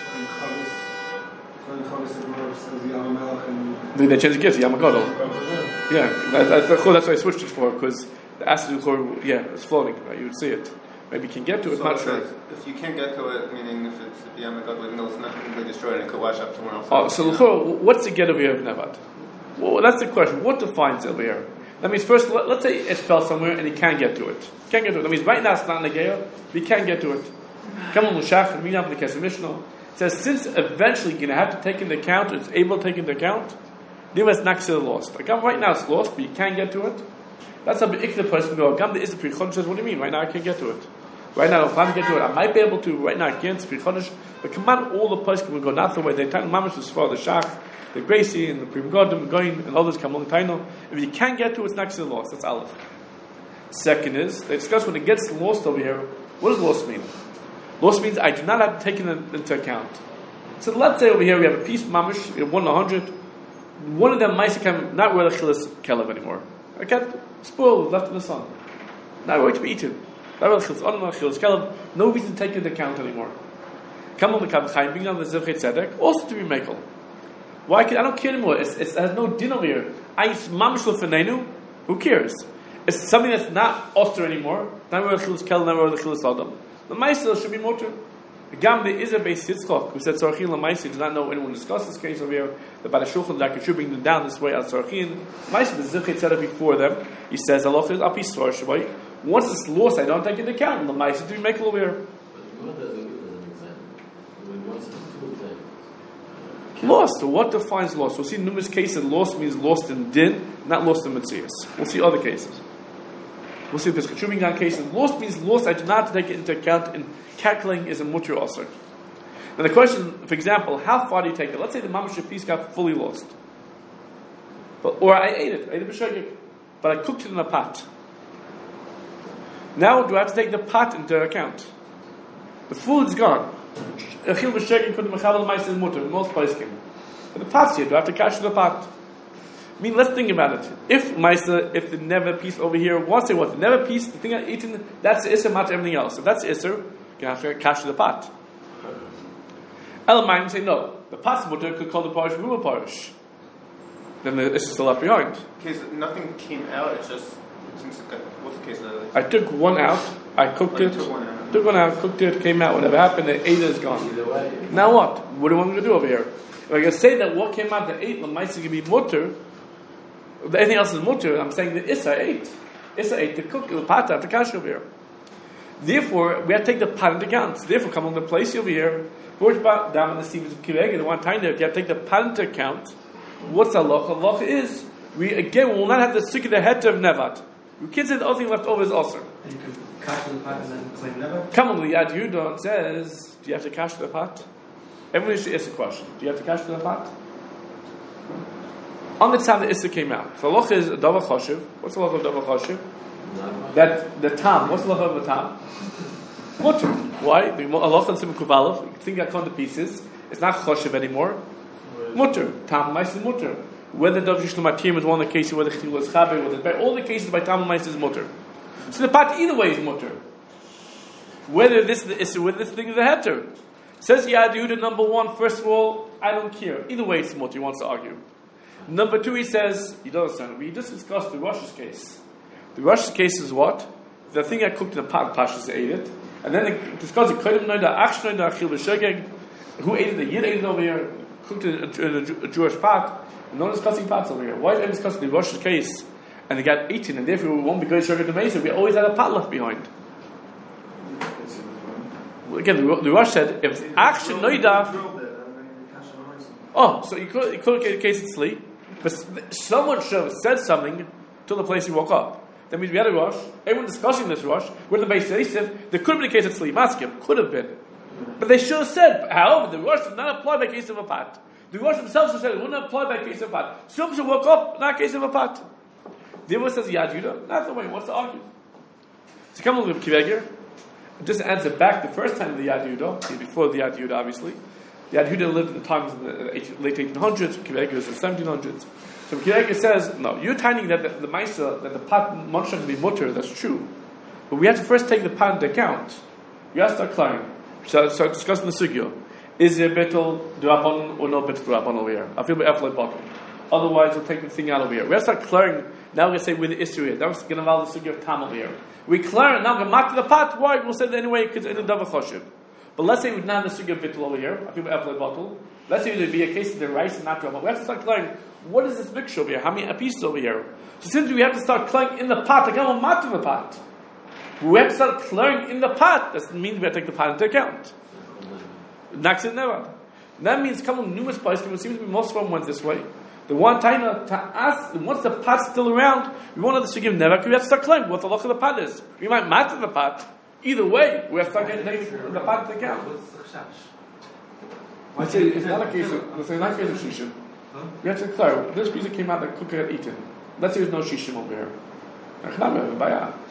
They, they changed the gifts, Yam Gadol. Yeah, that, that, that's why I switched it for, because the acid, yeah, it's floating. Right? You would see it. Maybe you can get to it, so not sure. If you can't get to it, meaning if it's the Yam Gadol, even though it's not completely destroyed, it could wash up somewhere else. Oh, so what's the get over here of Nevad? Well, that's the question. What defines over here? That means first, let, let's say it fell somewhere and he can't get to it. Can't get to it. That means right now it's not in the Geya, but he can't get to it. Come on, Mushach, and read out the Kesef Mishnah. It says, since eventually you're going to have to take into account, it's able to take into account, then it's not still lost. Like, right now it's lost, but you can't get to it. That's how the person go. Gam the is the Pri Chodesh says, what do you mean? Right now I can't get to it. Right now I don't plan to get to it. I might be able to. Right now I can't. It's Pri Chodesh. But come on, all the places can go not the way. They tell Mamash is for the Shach, the Gracie, and the Pri Godim, going, and others come along Taino. If you can't get to it, it's not still lost. That's Aleph. Second is, they discuss when it gets lost over here, what does lost mean? Lost means I do not have to take it into account. So let's say over here we have a piece mamish, we have one in a hundred. One of them Maisa can not wear the chilas kelev anymore. I can't spoil left in the sun. Not going to be eaten. Not wear the chilas on the chilas kelev. No reason to take it into account anymore. Come on the Kav Chaim, being on the Zivchet Tzedek, also to be mekel. Why? Can, I don't care anymore. It's, it's, it has no din over here. I mamish l'fenenu. Who cares? It's something that's not oster anymore. Not wear the chilas kelev, not wear the chilas adam. The Maisa should be motor. Gam there is a Beis Yitzchok who said Tzarchin L'Maisa. Does not know anyone discussed this case over here. The Bala Shulchan Daka should bring them down this way at Tzarchin. Maisa, the Zivchet said it before them. He says Allah is api svar shavai. Once it's lost, I don't take into account. L'Maisa to be make over here. Lost. So what defines lost? We'll see numerous cases. Lost means lost in din, not lost in Metzias. We'll see other cases. We'll see if there's Kachuming on cases. Lost means lost. I do not take it into account in calculating is a mutter also. Now the question, for example, how far do you take it? Let's say the mamash piece got fully lost. But, or I ate it. I ate it b'shogeg, but I cooked it in a pot. Now do I have to take the pot into account? The food's gone. Echil b'shogeg couldn't mechabel ma'aser mutter. Most places came. But the pot's here. Do I have to cash the pot? I mean, let's think about it. If Maisa, if the never piece over here, once it was the never piece, the thing I eaten, that's the Isser matter everything else. If that's the Isser, you have to cash the pot. Elamine say no. The pot's mutter could call the parish Ruma parish. Then the Isser still left behind. Case nothing came out. It's just since it got, what's the case of I took one out. I cooked like it. Took one out. Took one out. Cooked it. Came out. Whatever happened, the eight is gone. Now what? What do you want me to do over here? If I can say that what came out the eight, the Maisa can be mutter. Anything else is mutter. I'm saying the Issa ate. Issa ate the cook, the pot, the kash over here. Therefore, we have to take the pot into account. Therefore, come on the place over here. Down in the Stevens of Kireg, the one time there, if you have to take the pot into account, what's Allah? Allah is, we again will not have the sikh the head of Nevat. You can't say the only thing left over is also. And you can cash the pot and then claim never? Come on, the Yad Yehuda says, do you have to cash the pot? Everyone should ask a question. Do you have to cash the pot? On the time the Issa came out. So Allah is a Dava Choshev. What's the Allah of Dava Choshev? That the Tam. What's the Allah of the Tam? Mutter. Why? The Allah and Simon Kuvalov. You think I come to pieces. It's not Choshev anymore. Mutter. Tam Mais is Mutter. Whether Dov Yishlam Atim is one of the cases where the Chil was Chabe, whether by all the cases by Tam Mais is Mutter. So the pot either way is Mutter. Whether this is the Issa, whether this thing is the Heter. Says Yad Yehuda number one. First of all, I don't care. Either way, it's Mutter. He wants to argue. Number two, he says, you don't understand. We just discussed the Rosh's case. The Rosh's case is what? The thing I cooked in the pot, Pashas ate it. And then they discussed the Kodim Noida, Ach Noida, Achil B'Shogeg. Who ate it? The Yid ate it over here. Cooked it in a, a, a Jewish pot. And no one discussing pots over here. Why are they discussing the Rosh's case? And they got eaten, and therefore we won't be going to Shogeg the Mesa. We always had a pot left behind. Well, again, the, the Rosh said, if Ach Noida. Oh, so you could, you could get a case in sleep. But someone should have said something till the place he woke up. That means we had a rush. Everyone discussing this rush. We're in the base Yosef. There could have been a case of sleep. Maskim could have been, but they should have said. However, the rush did not apply by case of a pot. The rush themselves should have said it wouldn't apply by case of a pot. Some should woke up, not case of a pot. The other says Yad Yehuda. Not the way. What's the argument? So come on, Kiveger. Just to answer back the first time of the Yad Yehuda, before the Yad Yehuda, obviously. The Yad Yehuda lived in the times of the late eighteen hundreds. Kiveger is the seventeen hundreds. So Kiveger says, no, you're tiny that the, the Maisa, that the pot munch can be mutter, that's true. But we have to first take the pot into account. You have to start clearing. So start discussing the sugya. Is there bittul d'rabbanan or no bittul d'rabbanan over here? I feel by eflay bottom. Otherwise, we'll take the thing out over here. We have to start clearing. Now we're going to say with the issue here. Now we're going to involve the sugya of tam over here. We clear it, now we're going to mark the pot. Why? We'll say that anyway because it's in a davar choshev. But let's say we didn't have the sugya of bittul over here. I feel by eflay bottle. Let's say there'd be a case of the rice and not drabbanan. We have to start clearing. What is this mixture over here? How many pieces over here? So since we have to start clearing in the pot, again we'll mat in the pot. We have to start clearing in the pot. That means we have to take the pot into account. Naxit never. That means come on numerous places. It seems to be most of them went this way. The one time to ask, once the pot's still around, we won't have to give never because we have to start clearing what the look of the pot is. We might mat in the pot. Either way, we have to start getting the pot into account. Let's say it's not a case of let's say not a case of shishim. We have to clear. This piece that came out that cooker had eaten. Let's say there's no shishim over here.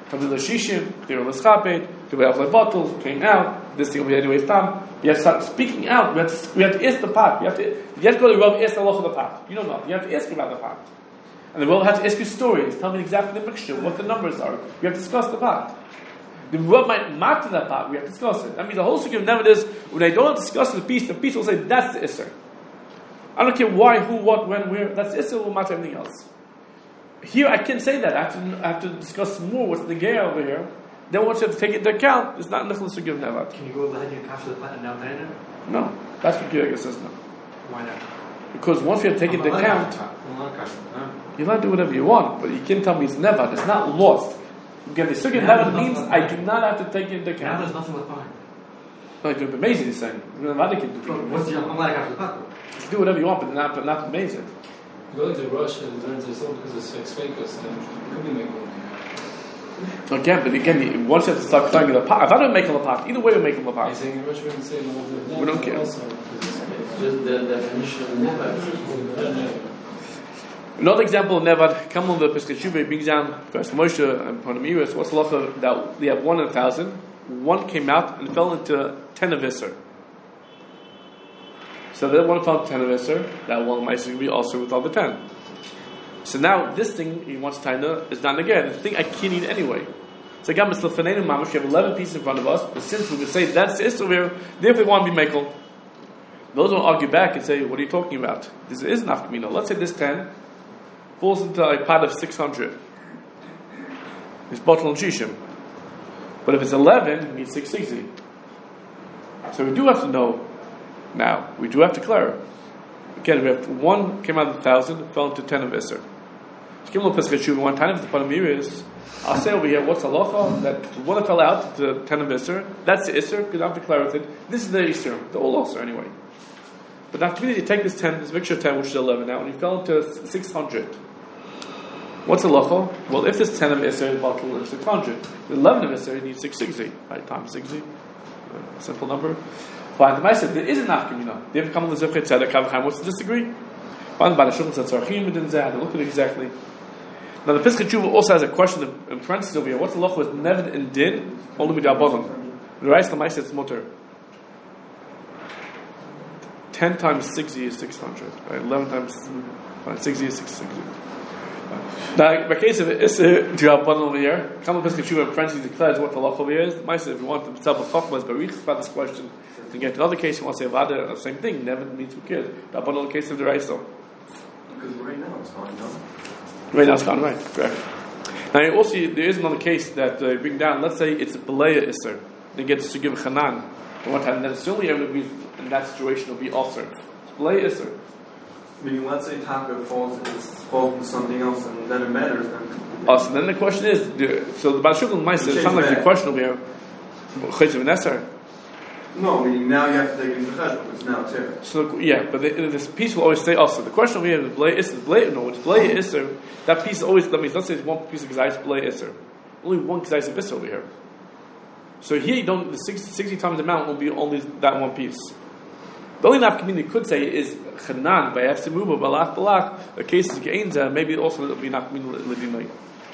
Kavil Shishim, they were L'schapet, they were like bottles, came out, this thing will be anyway time. You have to start speaking out, we have to, we have to ask the pot. You have to, you have to go to the Rav, ask the Loch of the pot. You don't know, you have to ask about the pot. And the Rav has to ask you stories, tell me exactly the mixture, what the numbers are. We have to discuss the pot. The Rav might matter that pot, we have to discuss it. That means the whole secret of Nevad is, when they don't discuss the piece, the piece will say, that's the Isser. I don't care why, who, what, when, where, that's the Isser, will matter everything else. Here I can't say that, I have to, I have to discuss more what's the Geya over here. Then once you have to take it into account, it's not Nicholas to give Nevad. Can you go ahead and capture the plant and down there? No, that's what Kirega says no. Why not? Because once you have to take it into account, you're allowed to do whatever you want, but you can't tell me it's Nevad, it's not lost. Again, the Sugya Nevad means I do not have to take it into Now account. there's nothing left behind. No, you're amazing, he's saying. Nevad can do, What's the, I'm glad I captured the plant. do whatever you want, but not, but not amazing. Going to Russia and learn to sell because it's sex fakers and you could be making money. Again, but again, you- once you have to start playing the pot, if I don't make him a pot, either way we make him a I'm pot. saying in Russia we can say no, We don't care. also. Just the definition of never. Another example of Nevad, come on the Pesach Shuvah, brings down first Moshe and Ponamiris, what's the lacha that we have one in a thousand, one came out and fell into ten of Isser. So that one fell into ten of Isser, that one might be also with all the ten. So now this thing he wants to know is done again. The thing I can't eat anyway. So again, Mister Fanenu Mamash, you have eleven pieces in front of us, but since we would say that's the Isser here, therefore they want to be Mekel. Those will argue back and say, what are you talking about? This is an Afkamino. Let's say this ten falls into a pot of six hundred. It's bottle and shishim. But if it's eleven, it means six sixty. So we do have to know now. We do have to clarify. Again, we have one came out of a thousand, fell into ten of Isser. One time if the Panamir is, I'll say over here, what's the halacha? That one that fell out, the ten of Isser, that's the Isser, because I have to clarify it. This is the Isser, the old Isser anyway. But after you take this ten, this mixture of ten, which is eleven now, and you fell into six hundred. What's the halacha? Well, if this ten of Isser is bottle is six hundred, the eleven of Isser, you need six sixty, right? Times sixty, a simple number. Fine. The Ma'aseh, there is an afkamina. They have come on the Zevchet Tzedek Kavachayim. What's the disagree? Fine. By the Shulchan Tzarchim, we didn't say. I had to look at it exactly. Now the Pesach Tshuva also has a question in parentheses over here. What's the halacha with Nevid and Din? Only with Rabbanon. The Reis the Ma'aseh it's mutter. Ten times sixty is six hundred. Right? Eleven times fine, sixty is six sixty. Now, in the case of it, it's a Rabbanon over here. Come on, Pesach Tshuva in parentheses declares what the halacha over here is. The Ma'aseh, if you want to tell the Chachmas, but read about this question. To get another case, you want to say Vada, the same thing. Nevid means who cares. Rabbanon in the case of the Reis though. Because right now it's fine, no? Right now it's gone right, correct. Now also there is another case that uh, bring down. Let's say it's a Beleya Isser. They get to give Hanan. And what time necessarily ever be in that situation will be offered. It's Beleya Isser. Meaning, let's say Taka falls, falls into something else, and then it matters. Then. Oh, so then the question is: do, so the Baal Shulchan Ma'aseh, it sounds like the question over here. Chayzev Nesser. No, meaning now you have to take it into cheshbon because now it's here. So yeah, but the, this piece will always stay also. The question over here is Beleya Isser. Beleya, no, it's Beleya Isser. That piece always. That means let's say it's one piece of Gzais Beleya Isser. Only one Gzais of Isser over here. So here you don't. The sixty, sixty times the amount will be only that one piece. The only enough community could say is Chanan by Efsimuba Balach Balach. A case is Geinza. Maybe also it will be not community living. Meaning,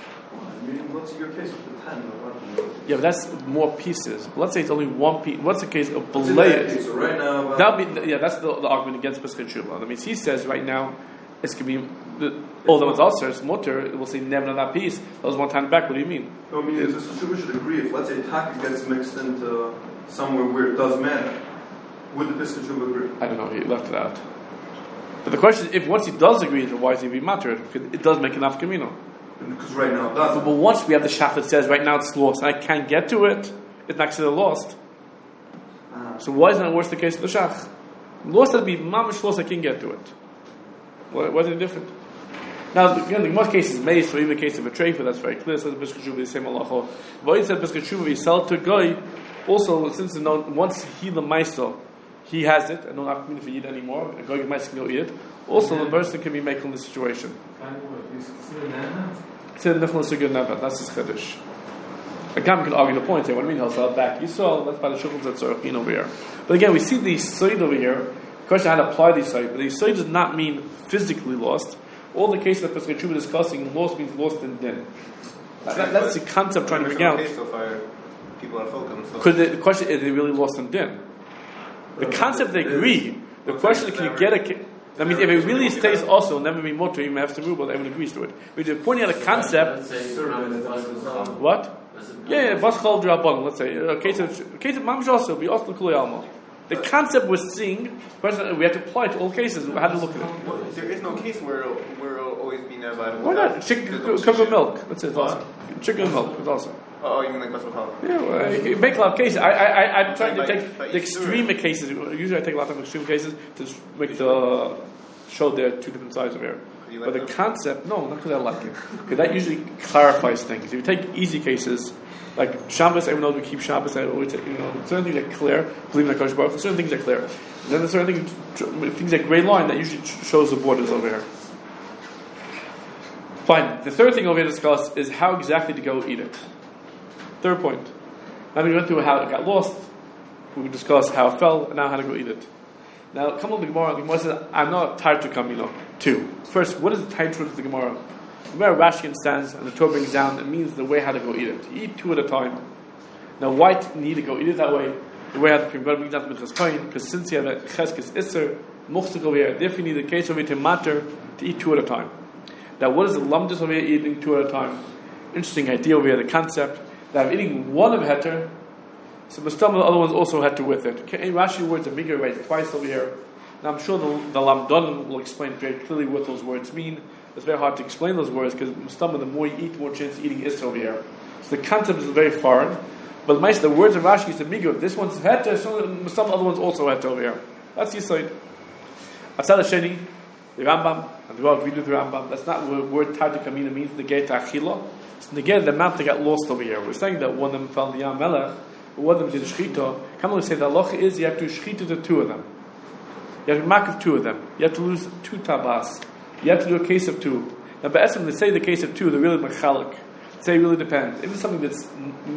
what's your case with the ten? Yeah, but that's more pieces. But let's say it's only one piece. What's the case of Beleya? So right now, that would be yeah. That's the, the argument against Pesach Shuvah. That means he says right now it's going to be the, although it's also it's mutter. It will say never on that piece. That was one time back. What do you mean? No, I mean, the Pesach should agree. If let's say Taka gets mixed into somewhere where it does matter, would the Pesach agree? I don't know. He left it out. But the question is, if once he does agree, then why is he be matter? It does make enough kamino. Because right now it doesn't. But, but once we have the shach that says right now it's lost and I can't get to it, it's not considered lost. Uh, So why is that worse the case of the shach? Lost would be mamish lost. I can't get to it. Why, why is it different? Now again, in most cases, made so even in the case of a treifa, that's very clear. Says Pesach Shuvah the same halacha. But he said Pesach Shuvah he sell to a guy. Also, since no, once he the meister, he has it and no not for Yid anymore. A guy might can eat it. Also, the person can be making the situation. It's in the Sugar Never. That's his chiddush. Again, we can argue the point here. What do you mean he'll sell back? You saw that's by the shulchan that's Tzarchim over here. But again, we see the side over here. The question how to apply these side, but the side does not mean physically lost. All the cases that Pesach Shuvah is discussing, lost means lost in din. That, that, that's the concept trying to bring out. So far, people are focused. So. Because the, the question is, they really lost on din. The concept they agree. The question is, can you get a? ca- That means if it really stays also, it'll never be motor, even have to move, but everyone agrees to it. We're just pointing out a concept. What? Yeah, yeah, bas chol drabon. Let's say a case of a case of mamish also be also kulei alma. The concept we're seeing, question we have to apply to all cases. How to look at it? There is no case where it'll, where it'll always be nevad. Why not? Chicken, cocoa milk. That's it. Also. Chicken milk is also. Oh, you mean like bas chol? Yeah, well, you make a lot of cases. I, I, I, I'm trying to But- take but the each extreme cases. Usually, I take a lot of extreme cases to make the show there are two different sides of here. You But like the them? concept, no, not because I like it. Because that usually clarifies things. If you take easy cases, like Shabbos, everyone knows we keep Shabbos. I always, take, you know, certain things are clear. Believe in HaKadosh Baruch Hu, certain things are clear. And then there's certain things, things like gray line that usually shows the borders over here. Fine. The third thing we're going to discuss is how exactly to go eat it. Third point. Now we went through how it got lost. We discussed how it fell, and now how to go eat it. Now, come on, the Gemara. The Gemara says, "I'm not tired to come." You know, two. First, what is the tight truth of the Gemara? Where Rashi stands and the Torah brings down, it means the way how to go eat it. You eat two at a time. Now, why do you need to go eat it that way? The way how the Gemara brings down the Minchas Kohen, because since you have a Cheskes Isser, Muchzik over here, therefore you need the case over here to matter to eat two at a time. Now, what is the lumdus over here eating two at a time? Interesting idea over here, the concept that I'm eating one of heter, so the some of the other ones also had to with it. Okay, Rashi words are bigger, right? Twice over here. Now I'm sure the, the Lamdonim will explain very clearly what those words mean. It's very hard to explain those words because some of the more you eat, more chance of eating is over here. So the concept is very foreign. But the, the words of Rashi is a migur. This one's heter, some, some other ones also heter over here. That's the side. Atzal Sheni, the Rambam, and we all agree with the Rambam. That's not what the word Tardik Kamina means, negate achila. It's negate the amount that got lost over here. We're saying that one of them fell in the Yam Melech, but one of them did a shchita. Come on, say the halacha is you have to shchita the two of them. You have to mark of two of them. You have to lose two tabas. You have to do a case of two. Now, by essence, they say the case of two, they're really machalik. They say it really depends. If it's something that's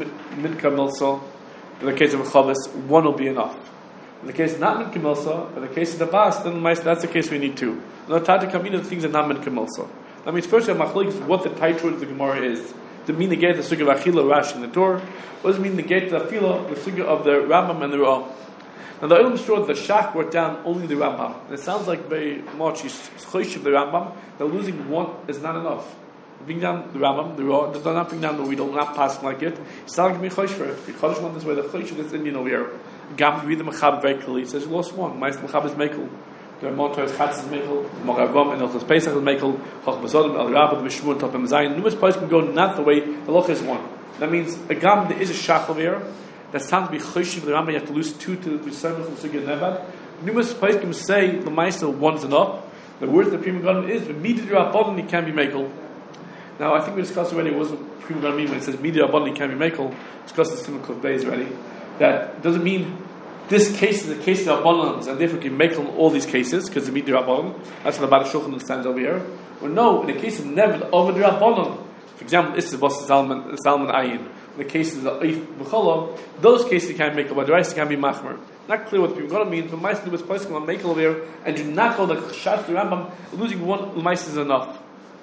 minka milsa, in the case of a chavis, one will be enough. In the case of not minka milsa, in the case of the bas, then that's the case we need two. No, tata kamina, the things are not minka milsa. That means first, you have machalik is what the tight of the Gemara is. Does it mean the gate the sugya of achila, Rashi, and the Torah? What does it mean the gate the afila, the sugya of the Rambam and the Ra'ah? Now the Olam Shor, the Shach brought down only the Rambam. And it sounds like very much he's choish of the Rambam. That losing one is not enough. Bring down the Rambam, the Ra'ah, does not bring down the we don't not pass like it. It's not like me choish for it. The Chodesh went this way. The choish of this Indian over here. Gam read the Machab very clearly. It says you lost one. My Machab is Mekel. The Montor is Chatz is Mekel. Moravom and Elchas Pesach is Mekel. Choch Basodim El Rabbah the Mishmur Top and Zayin. Numerous places can go not the way the Loch is one. That means a Gam there is a Shach over here. That sounds to be choishiv the Rambam. You have to lose two to be seven from Sugya Nevad. Numerous places can say the Ma'aser one's enough. The word of the Prima Gadol is immediately Rabbanon he can be Mekel. Now I think we discussed already what the Prima Gadol mean when it says immediately Rabbanon he can be Mekel. Discussed this in the Kuf Beis already. That doesn't mean this case is a case of Rabbanons and therefore can Mekel all these cases because immediately Rabbanon. That's what the Ba'al Shulchan stands over here. Well, no, in the case of Nevad over the Rabbanon, for example, this is Bas Zalman Zalman Ayin. The cases of Eif B'Cholam, those cases you can't make, but the rest can be Machmer. Not clear what the people mean, but Ma'aser was placing on Mekel over here, and do not call the Chash the Rambam, losing one Ma'aser is enough.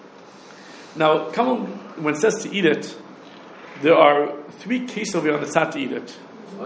Now, come on, when it says to eat it, there are three cases over here on the side to eat it.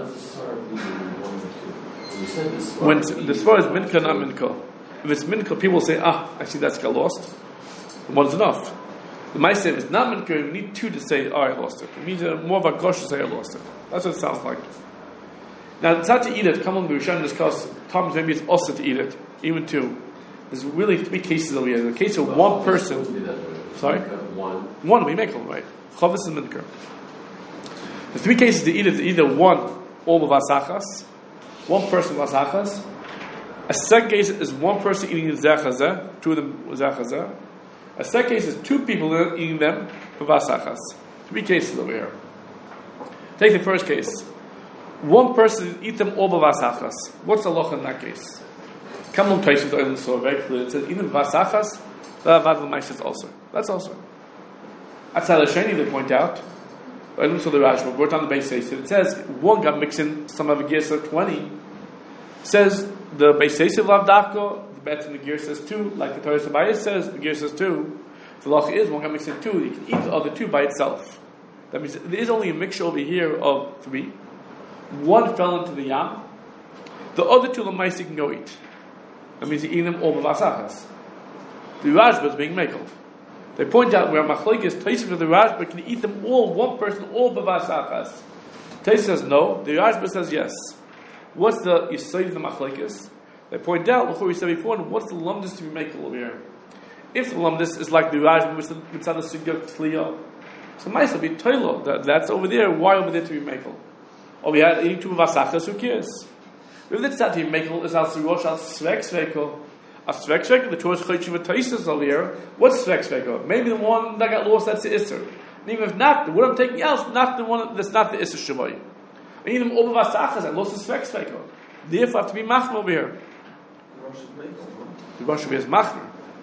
When the Svar is Minka, not Minka. If it's Minka, people say, ah, I see that's got lost. One is enough. The Ma'aser, if it's not Minka, you need two to say, oh, I lost it. It means uh, more of a gosh to say I lost it. That's what it sounds like. Now, it's not to eat it. Come on, we should discuss. Times maybe it's also to eat it. Even two. There's really three cases over here. The case of one person. Sorry? One. One, we make them, right? Chavis and Minka. The three cases to eat it is either one, all of Asachas, one person Asachas. A second case is one person eating Zechazeh, two of them Zechazeh. A second case is two people eating them with Asachas. Three cases over here. Take the first case. One person eat them all with Asachas. What's the loch in that case? Come on, Taisha Doyle saw very clear. It says even Vasachas, theAvad L'Mais also. That's also. That's how the Sheni they point out. I don't saw the Rashba, brought on the base says it says one got mixing some of the gears of twenty. It says the base says of Lavdavko, the bet in the gear says two, like the Torah Sabayis says, the gear says two. The loch is one got mixing two, you can eat the other two by itself. That means there is only a mixture over here of three. One fell into the yam. The other two lamaisi can go eat. That means you eat them all b'vasachas. The Rashba is being makel. They point out where machlokes Tosfos of the Rashba can eat them all, one person, all b'vasachas. Tosfos says no. The Rashba says yes. What's the yesod of the machlokes? They point out, before we said before, what's the lumdus to be makel over here? If the lumdus is like the Rashba with the sugya kliya, so might be toilo. That, that's over there. Why over there to be makel? Oh, we had eating two b'vasachas. Who cares? If it's not to be makel, is al sirosh al svek sveko. A svek sveko, the Torah is chaychiv Tosfos over here. What's svek sveko? Maybe the one that got lost, that's the isser. And even if not, the one I'm taking else, not the one that's not the isser shavai. I need them all b'vasachas. I lost the svek sveko. Therefore, I have to be machmer over here. The Rosh should be as machmer.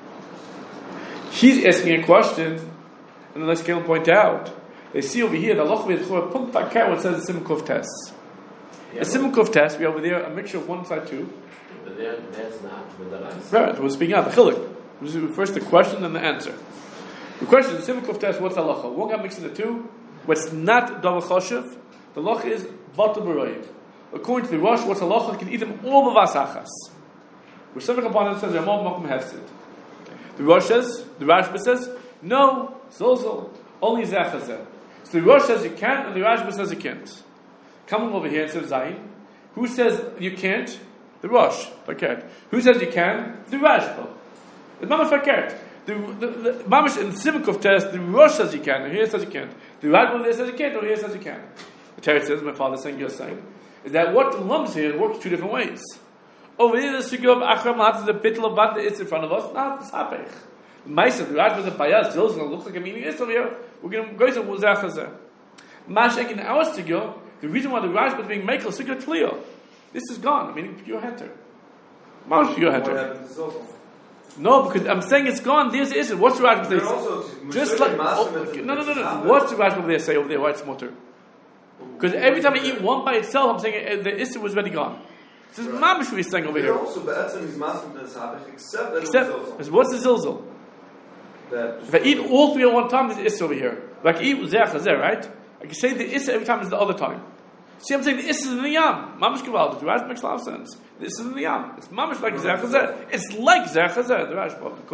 He's asking a question, and the next will point out. They see over here the loch with chor punkt fakar when it says simon kuf tes. The simon kuf tes, we have over there a mixture of one side two. But there, that's not with the rice. Right, we're speaking out the chiluk. First the question, then the answer. The question is simon kuf tes. What's the locha? One got mixed in the two. What's not davar choshev? The locha is batal b'roiv. According to the Rosh, what's the locha? You can eat them all b'vasachas. Which some Rabbanan says they're more makom hefsid. The Rosh says, the Rashba says, no, zolzol, only zechazeh. So the Rosh says you can, and the Rashba says you can't. Coming over here instead of Zayin, who says you can't? The Rosh, fakert. Who says you can? The Rashba. The Mama fakert. The the Mamish in the Simukov test, the Rosh says you can, and here says you can't. The Rashba there says you can't, or here says you can. The Torah says, my father saying, you're saying, is that what the lumps here works two different ways. Over here, the Sugya of Achram Lahat is the bittul of Vanda is in front of us, not the Sapech. The Maisa, the Rashba, the Payaz, Zilzal, looks like a meaning is over here. We're going to go to Muzachazah. Mashek in our Sugya, the reason why the Rashba is being Mekel, Sugya Tlio. This is gone, meaning pure heter. Mamash pure heter. No, because I'm saying it's gone. There's the issue. What's the Rashba say? Just like oh, no, no, no, no. What's the Rashba there say over there? Why it's mutter? Because every time I eat one by itself, I'm saying the issue was already gone. This is mamish we're saying over here. Also, be'etzem is masim b'nesabich, except that Except, it's what's the zilzal? That If I eat all three at one time, there's issa over here. Like I eat zeh chazeh, right? I can say the issa every time is the other time. See, I'm saying the issa is in the yam. Mamish kaval. The Rash makes a lot of sense. The issa is in the yam. It's mamish like zeh chazeh. It's like zeh chazeh. The Rash.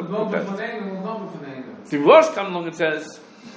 The Rosh comes along and says,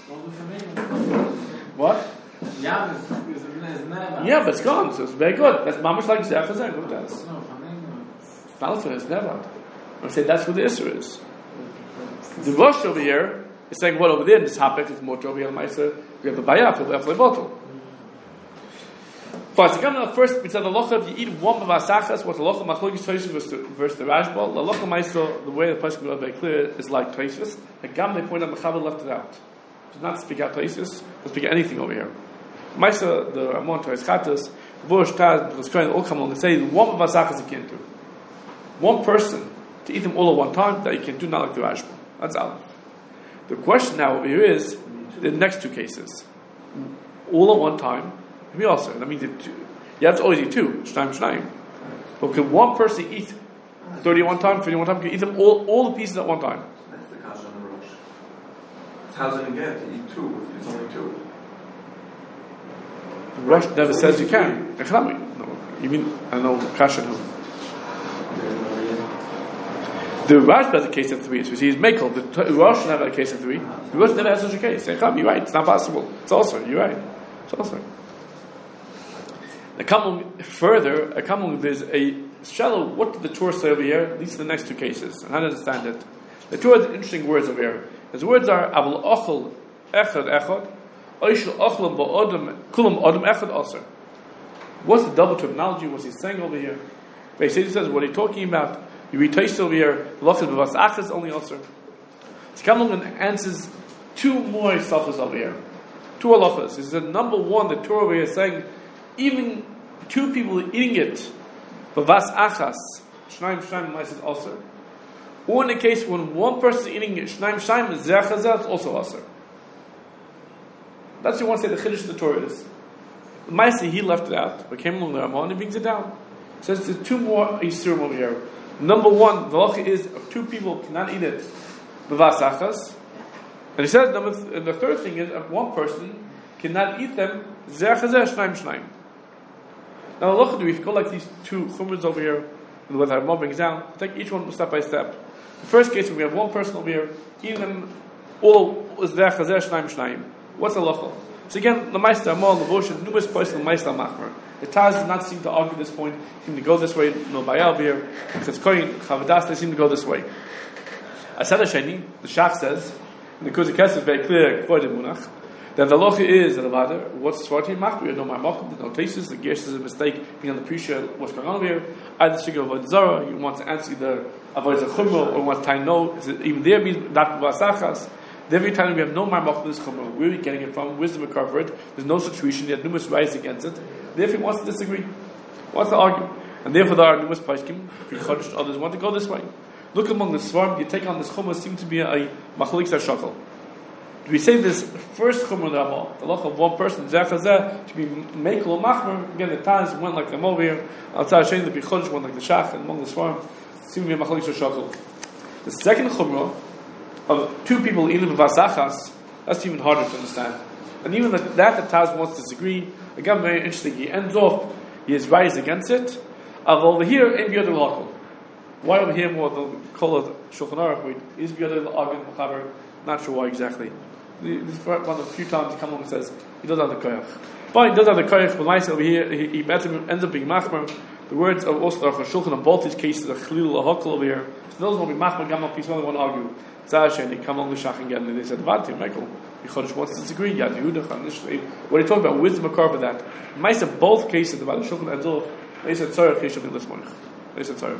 what? Yeah, it's, it's, it's never. Yeah, but it's gone. So it's very good. That's mamish like zeh chazeh. Good, that's. No, Falafel is never. I'm saying that's what the issa is. The Rosh over here is saying, well, over there in this topic, it's more over here, we have the bayaf, we have the bottle. Fine, so come to the first, we said the locha, if you eat one of asachas, what's the locha, machlokes Tosfos versus the Rashba, the locha ma'isa, the way the person was very clear, is like Tosfos. Like Gam, they point out, Mechaber left it out. Does not speak out Tosfos, doesn't speak anything over here. Ma'isa, the Ramon, Torres Chatas, Vosh, Taz, was trying to all come along and say, one of asachas you can't do. One person, to eat them all at one time, that you can do, not like the Rashba. That's out. The question now over here is the next two cases. All at one time, can be also. That means you, two, you have to always eat two. Shnaim, shnaim. But can one person eat thirty at one time, fifty at one time? Can you eat them all, all the pieces at one time? that's the kasha on the Rosh. How's it get to eat two if it's only two? The Rosh never says you can. No, you mean, I don't know, kasha no. The Rashba has a case of three. So we see he's Mekel. The Rosh never has a case of three. The Rosh never has such a case. You're right. It's not possible. It's also. You're right. It's also. I come further. I come there's a shallow. What did the Torah say over here? These are the next two cases. And how to understand it? The Torah has interesting words over here. His words are Avol Ochel Echad Echad Oishel Ochel Ba'odem Kulam Odem Echad Aser. What's the double terminology? What's he saying over here? Basically, he says what are you talking about? You read Tosfos over here, the lochas b'vas achas only also. So come along and answers two more sofas over here. Two halachas. He said, number one, the Torah over here is saying, even two people eating it, b'vas achas, shnaim shnaim ma'asid also. Or in the case when one person is eating it, shnaim shnaim zeh chazeh, it's also also. That's what you want to say the chiddush of the Torah is. The Maisi, he left it out, but came along the Ramah and he brings it down. So there's two more isurim over here. Number one, the halacha is two people cannot eat it b'vas achas. And he says, number th- and the third thing is, one person cannot eat them. Zeh chazeh shnaim shnaim. Now, look, if you go like these two chumras over here, and with our mom brings down, take each one step by step. The first case, we have one person over here, eating them all is there chazeh shnaim shnaim. What's the lochel? So again, the meister amal levosh, numerous places the meister machmer. The Taz does not seem to argue this point. They seem to go this way. No bayal here. It says koyin chavadas. They seem to go this way. Asad Sheni, the Shach says, and the Kuzikes is very clear. Munach, that the locha is that the what's svarti mach. We have no marmakum. There's no cases. The Gersh is a mistake. He doesn't appreciate what's going on here. Either sugar of avodah zara. He wants to answer the avodah chumra, or wants to know. Even there means that vasachas. Every time we have no marmakum this chumra, where are we getting it from? Where's the makar for it? There's no situation. He had numerous rights against it. Therefore, he wants to disagree. Wants to argue, and therefore there are numerous poskim. Others want to go this way. Look among the swarm. You take on this chumrah seems to be a machalik shakal. Do we say this first chumrah the Ramal, the loch of one person, zeh should be mekel or machmer? Again, the Taz went like them over here. Outside Shane, the bichodesh went like the shach, and among the swarm seems to be a machalik shakal. The second chumrah of two people eating vasachas, that's even harder to understand. And even that, that the Taz wants to disagree. Again, very interesting. He ends off, he is rise against it. Of over here, in Biyad al Why over here more the call of Shulchan Aruch is Biyad al Mechaber? Not sure why exactly. This is one of the few times he comes along and says he does have the koyach. Fine, he does have the koyach, but nice over here, he, he ends up being machmer. The words of Osler for Shulchan in both these cases are chalil lahakal over here. So those will be machmer gamma piece. Only want to argue. Zayashen, they come along the shach again and they said, "Vati, Michael, Yechodesh wants to disagree." Yad Yehuda, Chanishli. What are you talking about? Wisdom makar for that. Mice of both cases about the Shulchan ends off. They said tzarich yeshav this morning. They said tzarich.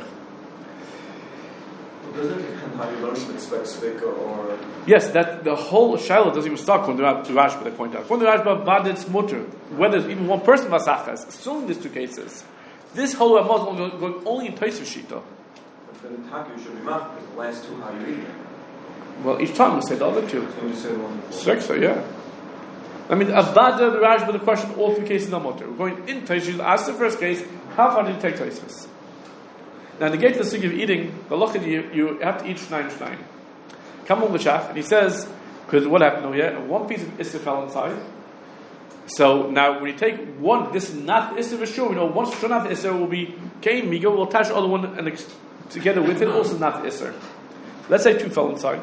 Doesn't it depend how you learn to expect sveka or? Yes, that the whole shiloh doesn't even start when to Rashba. They point out when the Rashba vadet's mutter. Whether it's even one person vasachas, assuming there's two cases. This whole Ramah is going only in Tosef Shita. But then the taki should be mach because the last two how you read them. Well, each time we say the other two. So you say the one before. Sixer, yeah. I mean, Avada, the Rashba, the question, all three cases are mutter. We're going in Tosef. Ask the first case, how far did you take Tosef? Now, to get to the sugi of eating, the lochid, you, you have to eat shnaim shnaim. Come on the shach, and he says, because what happened over here, one piece of Issa fell inside. So now, when you take one, this is not Issa for sure. We know once not Issa will be came, Migo will attach the other one, and ex- together with it, also not Issa. Let's say two fell inside.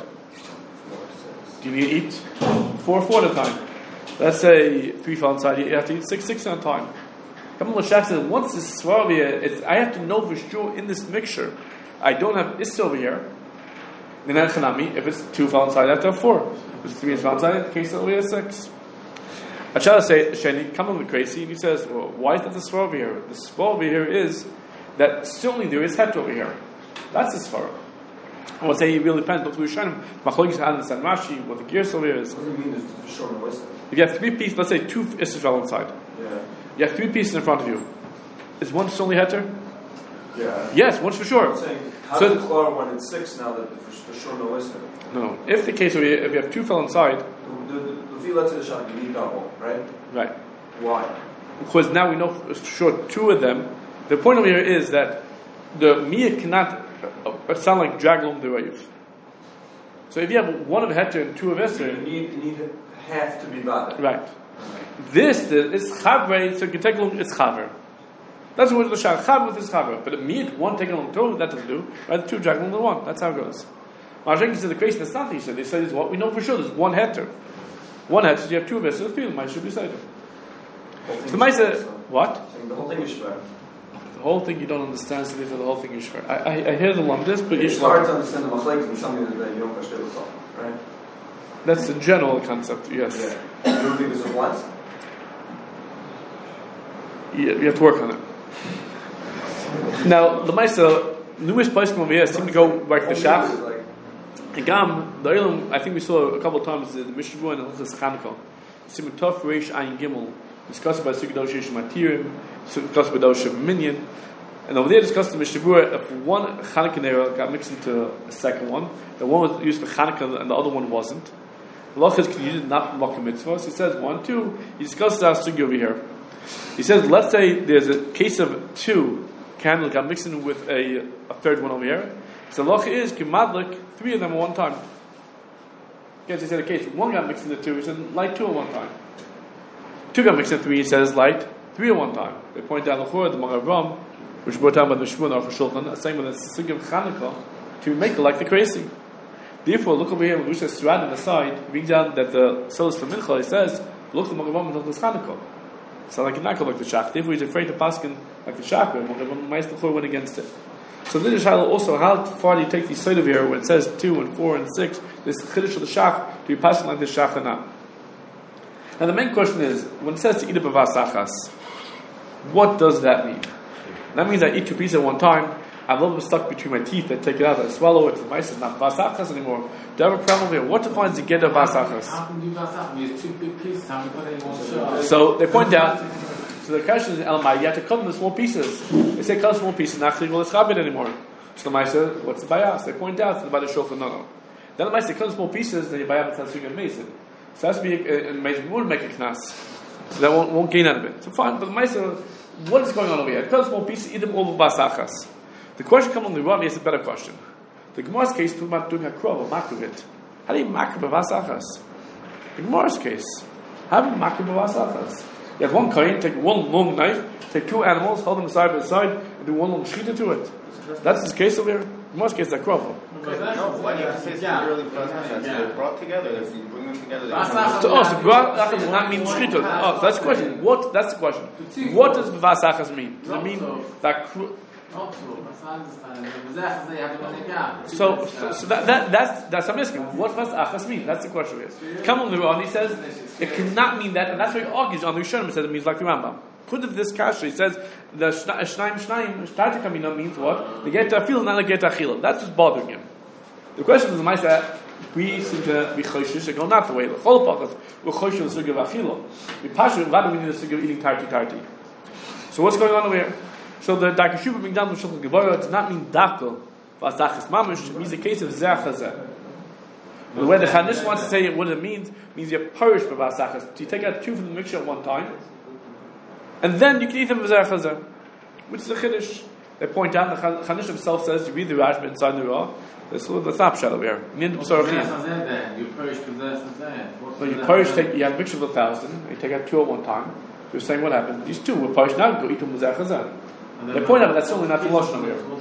Do you need to eat four, four at a time? Let's say three fell inside, you have to eat six, six at a time. Kamala Shach says, once this svarvia, it's I have to know for sure in this mixture, I don't have Issa over here. Then Chanami, if it's two fell inside, I have to have four. If it's three fell inside, in the case over here, six. I try to say, Sheni, come on crazy, and he says, well, why is that the svarvia here? The svarvia here is that certainly there is het over here. That's the svarvia. I would say it really depends, but we Rishonim, Machlokes had and Rashi, what the gears over here is. What do you mean there's short no Issa? If you have three pieces, let's say two Issa fell inside. Yeah. You have three pieces in front of you. Is one only heter? Yeah. Yes, one's for sure. I'm saying, how So- does it clear when it's six now that for, for sure no Issa? No, no. If the case where you, if you have two fell inside, The, the, the feel let's say the shot, you need double, right? right? Why? Because now we know for sure two of them. The point over here is that the miyah cannot uh, sound like draglum dereiv. So if you have one of heter and two of You eser, need, you need half to be valid. right? This is chavrei, so you can take along it's chaver. That's what the shah chaver with is chaver. But a miyah one taken along two that doesn't do. Right? Two draglum the one. That's how it goes. Maharshek said the creation that's not the issue. They say is what we know for sure. There's one heter. One heter, so you have two of eser. Three of them should be cited. So the Maisa, what? Saying the whole thing is fair. The whole thing you don't understand, so therefore the whole thing is fair. I, I, I hear the one this, but It's Yishvar- hard to understand the machlekes and something that you don't understand with right? that's the general concept, yes. Yeah. You don't think this applies? You, you have to work on it. Now, the Maisa, numerous places over here seem to go like the Shach. Like, The Gam, the Eilim, I think we saw a couple of times the Mishnah and the Chanukah. Simatov Reish Ayin Gimel, discussed by Sugadosh Yesh Matirim, discussed by Dosh Minyan. And over there discussed the Mishnah if one Chanukah Nera got mixed into a second one, the one was used for Chanukah and the other one wasn't. The Lachas can use it not Makkah Mitzvah. So he says one, two. He discusses our Sugi over here. He says, let's say there's a case of two candles got mixed in with a, a third one over here. So the Lacha is Kimadlik, three of them at one time. Again, he said a case, one got mixed into two, he said light two at one time. two got mixed in three, he says light three at one time. They point out the the Magen Avraham, which brought down by the Shmuel or Shulchan, saying when it's the Sugya of Chanukah, to make it like the crazy. Therefore, look over here, when Rusha Srad on the side, reading down that the Solas for Mincha, he says, look the Magen Avraham until this Chanukah. So like not like the Shach. Therefore, he's afraid to paskin like the Shach, and Magen Avraham Meister went against it. So the Shaila also, how far do you take the side of here when it says two and four and six, this Chiddush of the Shach, do you pass it like the Shach or not? Now the main question is, when it says to eat a bavas achas, what does that mean? That means I eat two pieces at one time, I'm a little bit stuck between my teeth, I take it out, I swallow it, the mice is not bavas achas anymore. Do I have a problem here? What defines the get of bavas achas? How can you do bavas achas? You have two big pieces, how many put in one shot? So they point out, so the question is, Elmai, you have to cut them into small pieces. They say cut small pieces, not well, it's chabit anymore. So the Maisa, what's the bayas? They point out, so the Bada Shulchan, no, no. Then the Maisa cut small pieces, then you buy out the Tansug and Mason. So that's be a Mason would make a knas. So that won't, won't gain out of it. So fine, but the Maisa, what is going on over here? Cut small pieces, eat them all with basachas. The question comes on the Rani is a better question. The Gemara's case, talking about doing a krov, a makrovit. How do you makro basachas? The Gemara's case, how do you makro basachas? You have one coin, take one long knife, take two animals, hold them side by side, and do one long shita to it. That's his case over here. In most cases, that's krovo. Okay, no, why do you say it's really fast? They're brought together. If you bring them together, they So, oh, so brought does not mean shita. Oh, so that's the question. What? That's the question. What does bavas mean? Does it mean that? So, so, so that, that that's that's I'm asking. What does achas mean? That's the question. Here. Come on, the Ron. He says it cannot mean that, and that's why he argues on the Rishonim. He says it means like the Rambam. Put it this kasha. He says the shnaim shnaim shtarti kamina means what? The get afil, not the get achila. That's what's bothering him. The question is, Maisa, we seem to be choishish to go not the way. The whole pachas we're choishish the sugi of achila. We pashu. Why do we need the sugi of eating tarti tarti? So what's going on over here? So the Dakashuba being done with Shulchan Gevara does not mean Dakel Vasachas Mamish. It means the case of Zechazeh. The way the Chanish wants to say it, what it means, means you're parish for Vasachas. So you take out two from the mixture at one time, and then you can eat them with Zechazeh, which is a Chiddush. They point out, the Chanish himself says, you read the Rashba inside the Ra, there's a little snapshot over here. You parish with Zechazeh. So you parish, take, you have a mixture of a thousand, you take out two at one time. You're saying what happened? These two were parish now, go eat them with Zechazeh. They point out that's certainly not the Lashon over here.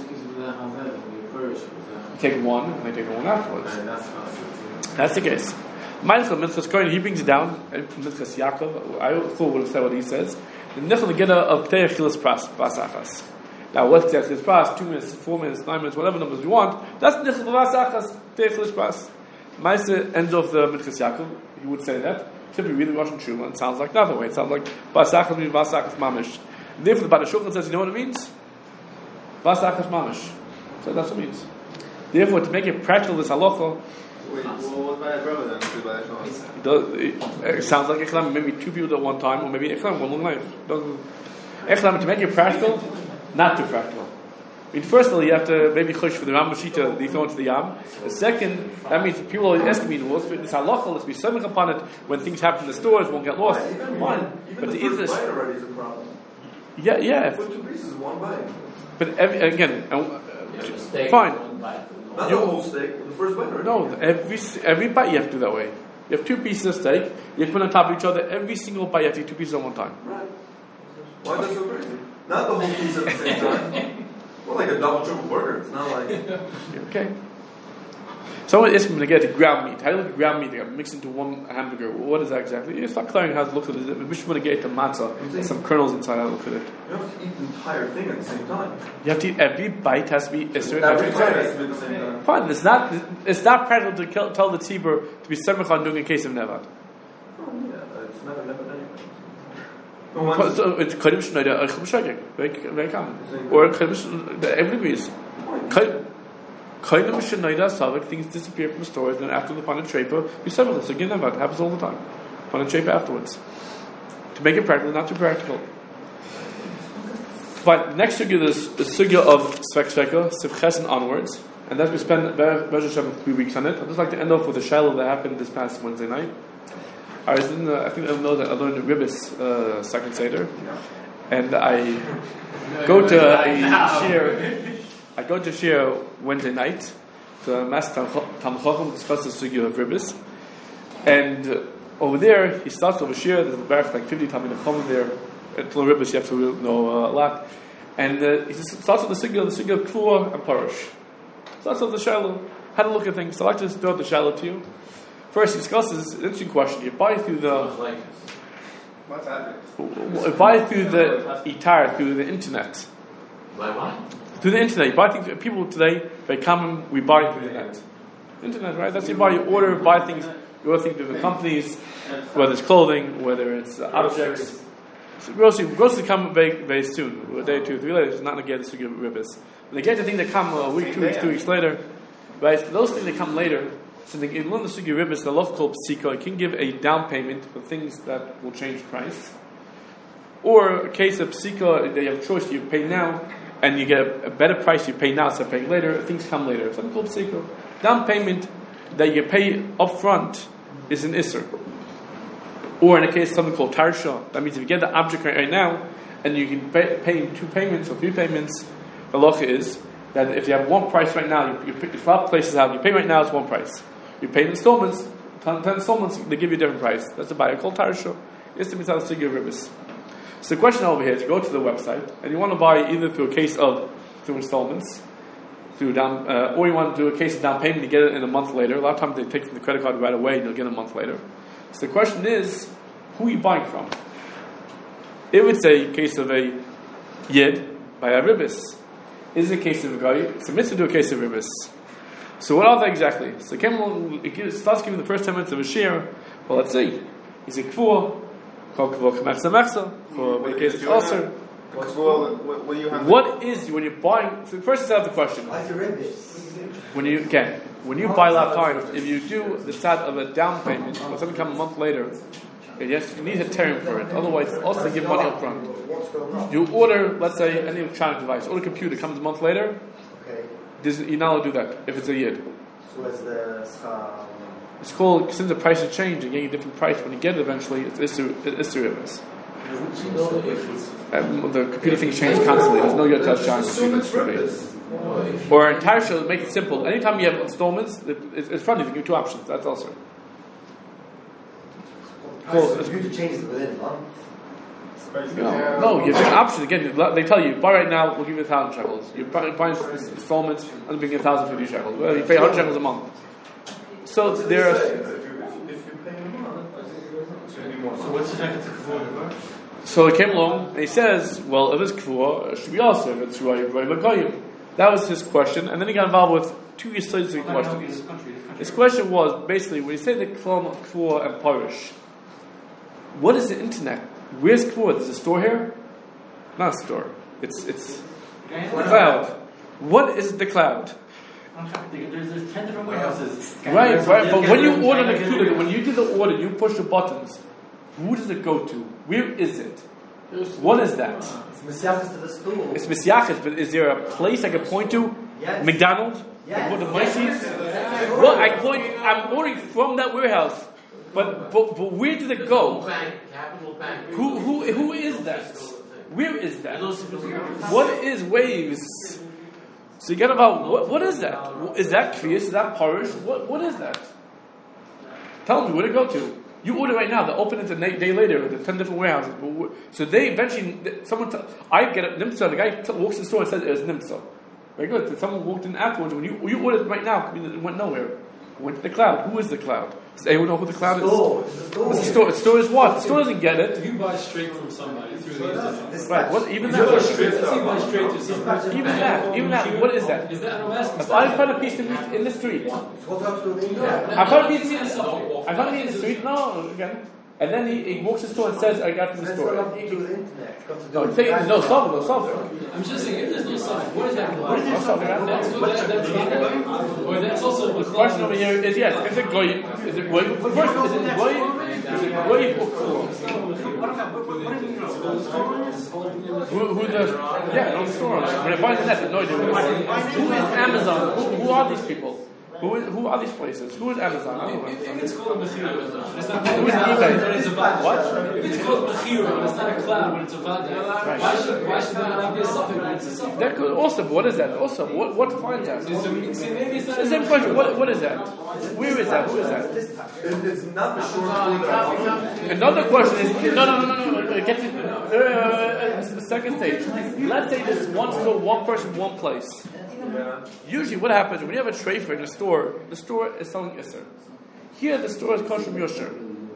You take one, and they take one afterwards. That's the case. Ma'aseh Minchas Kohen, he brings it down. Minchas Yaakov, I thought would have said what he says. The Nichel Geda of Tei Achilas Pras Vasachas. Now, what's Tei Achilas Pras? Two minutes, four minutes, nine minutes, whatever numbers you want. That's Nichel Vasachas Tei Achilas Pras. Ma'aseh ends off the Minchas Yaakov. He would say that. Typically, read the Russian Shula, and it sounds like another way. It sounds like Vasachas means Vasachas Mamish. Therefore, the Bada Shulchan says, you know what it means? Vasachas Mamish. So that's what it means. Therefore, to make it practical, this halacha. Wait, well, what's by brother then? It, it sounds like Echlam, maybe two people at one time, or maybe Echlam, one long life. Echlam, to make it practical, not too practical. I mean, firstly, you have to maybe chush for the Ram Mashita, they throw into the Yam. The second, that means people always ask me, well, this halacha, let's be something upon it when things happen in the stores, won't get lost. Even, Fine. Even but the to eat first this. bite already is a problem. Yeah, yeah. Put two pieces, one bite. But every, again, uh, Yeah, fine. Not You- the whole steak, the first bite already. No, every every bite you have to do that way. You have two pieces of steak, you have to put on top of each other. Every single bite you have to eat two pieces at one time. Right. Why is that so crazy? Not the whole piece at the same time. Well, like a double triple burger. It's not like. Okay. Someone asked me to get ground meat. How do you look at ground meat? They got mixed into one hamburger. What is that exactly? It's not clear how to look at it. We should want to get the matzah, some kernels inside. How to look at it. You have to eat the entire thing at the same time. You have to eat every bite has to be a certain. Every bite has to be at the same time. Fine. It's not. It's not practical to kill, tell the tzibur to be semich on doing a case of nevad. Oh, yeah, it's never, never anyway. No one. So it's kodim shneider or chum shagig. Very, very common. Or kodim. Everybody is. Kodim shneider savik. Things disappear from the stores, and then after the final trefa, we settle this again. Nevad happens all the time. Final trefa afterwards. To make it practical, not too practical. But next sugya is the sugya of Svek Sveka, Sivches and onwards, and that's we spend Be'er three weeks on it. I'd just like to end off with a shiloh that happened this past Wednesday night. I was in the, I think I know that I learned the Ribbis uh, second Seder, and I go to a shir. I go to shir Wednesday night to Master Tam Chacham discuss the sugya of Ribbis, and over there, he starts over here. There's about like fifty times in the common there. Until Ribbis, you have to know uh, a lot. And uh, he just starts with the Sugya, the Sugya of Kvua and Parish. Starts with the Shiloh. How to look at things. So I'd like to just throw out the Shiloh to you. First, he discusses an interesting question. You buy through the. What's that? You buy through the Itar, through the internet. By what? Through the internet. You buy things. People today, very common, we buy through the internet. Internet, right? That's you buy. You order, buy things. You order things through the companies, whether it's clothing, whether it's uh, objects. So grocery, grocery come very, very soon, a day, two, three later. It's not going to get the Sugya Ribbis. When they get the thing that come a week, two weeks, two weeks later, right? So those things that come later, so they can learn the Sugya Ribbis, the law called Psika, it can give a down payment for things that will change price. Or a case of Psika, they have a choice, you pay now, and you get a, a better price, you pay now, so paying later, things come later. Something called Psika. Down payment that you pay up front is an Isser. Or in a case of something called Tarsha, that means if you get the object right, right now, and you can pay, pay in two payments or three payments, the halacha is that if you have one price right now, you, you pick the five places out, you pay right now, it's one price. You pay in installments, ten, ten installments, they give you a different price. That's a buyer called Tarsha. It's the mitzvah of Sugya Ribbis. So the question over here is you go to the website, and you want to buy either through a case of, through installments, through down, uh, or you want to do a case of down payment, you get it in a month later. A lot of times they take from the credit card right away, and you'll get it a month later. So the question is, who are you buying from? If it's a case of a Yid, by a Ribbis. Is it a case of a guy? It's a mitzvah to do a case of Ribbis. So what are they exactly? So it, came, it gives, starts giving the first ten minutes of a share. Well, let's see. Is it Kvua? Called Kvua K'mechza Mechza? For the case of Osir? What, what do you have? What is, when you're buying, so first let's have the question. Why is it Ribbis? When you, again, when you buy a lot of times, if you do the side of a down payment, when something comes a month later, yes, you need a term for it. Otherwise, also give money up front. You order, let's say, any electronic device, order a computer, comes a month later. Okay. You're not allowed to do that if it's a Yid. So what's the uh, It's called, since the price has changed, you're getting a different price. When you get it eventually, it's Isser Ribbis. Um, the computer things change constantly. There's no Yod Touch on computers. Or in Tarsha, make it simple. Anytime you have installments, it's, it's funny, they give you two options. That's also. Well, so the computer changes within a month. No, no, you have an option. Again, they tell you, buy right now, we'll give you a thousand shekels. You're buying installments, and they'll bring you a thousand fifty shekels. Well, you pay a hundred shekels a month. So there are. So what's the second to Kvua? So he came along and he says, well, if it's Kvua, it should be also if it's Ruay. That was his question, and then he got involved with two Yisraeli questions. His question was basically when you say the Klom, Kvua, and Parish, what is the internet? Where's Kvua? There's a store here? Not a store. It's it's the cloud. What is the cloud? There's, there's ten different warehouses. Right, right. But when you order the computer, when you do the order, you push the buttons. Who does it go to? Where is it? What is that? It's Mesiachas to the stool. It's Mesiachas, but is there a place I can point to? Yes. McDonald's? Yes. I go to Macy's? Well, I point. I'm ordering from that warehouse. But, but but where did it go? Capital Bank. Who who who is that? Where is that? What is waves? So you get about what what is that? Is that Kviyas? Is that Parish? What what is that? Tell me where to go to. You order right now. They open it a day later. There's ten different warehouses. So they eventually someone. T- I get a Nimtza. The guy t- walks in the store and says it's Nimtza. Very good. Someone walked in afterwards. When you you ordered right now, it went nowhere. It went to the cloud. Who is the cloud? Does anyone know who the cloud is? Store. It's the store. It's the store. The store is what? The store doesn't get it. If you buy straight from somebody through the internet, Right. What? Even if you buy that. straight, let's say you buy straight to somebody. Even that. Even that. What is that? Is that? I'm asking. If I find a piece of meat in the street, What's up to the internet? I find a piece of meat. I find it in the street. No, again. And then he, he walks to the store and says, "I got it from the That's store." got nothing to do with the internet. No, he's saying no software, no software. I'm just saying, if there's no software, what is that? No software. That's that, that's or that's also The question over here is yes. Is it goy? Is it goy? First, is it goy? Is it goy or cool? Who, who does? Yeah, no store. When I buy the net, I have no idea. Who is Amazon? Who, who are these people? Who is, who are these places? Who is Amazon? I don't know. If, if it's called a Mechira, it's not Who is called eBay? when it's a Vada. What? If it's called Mechira, but it's not a cloud when it's a Vada. Right. Why should why should that not be a suffix when it's a suffix? That could also, what is that? Also, what what defines that? So, so maybe it's not The same question. What what is that? Where is that? Who is that? It, it's not the short word that Another question is no no no no no. no. Get to uh, the second stage. Let's say there's one store, one person, one place. Yeah. Usually, what happens when you have a treifer in a store? The store is selling Isser. Here, the store is kosher Yosher.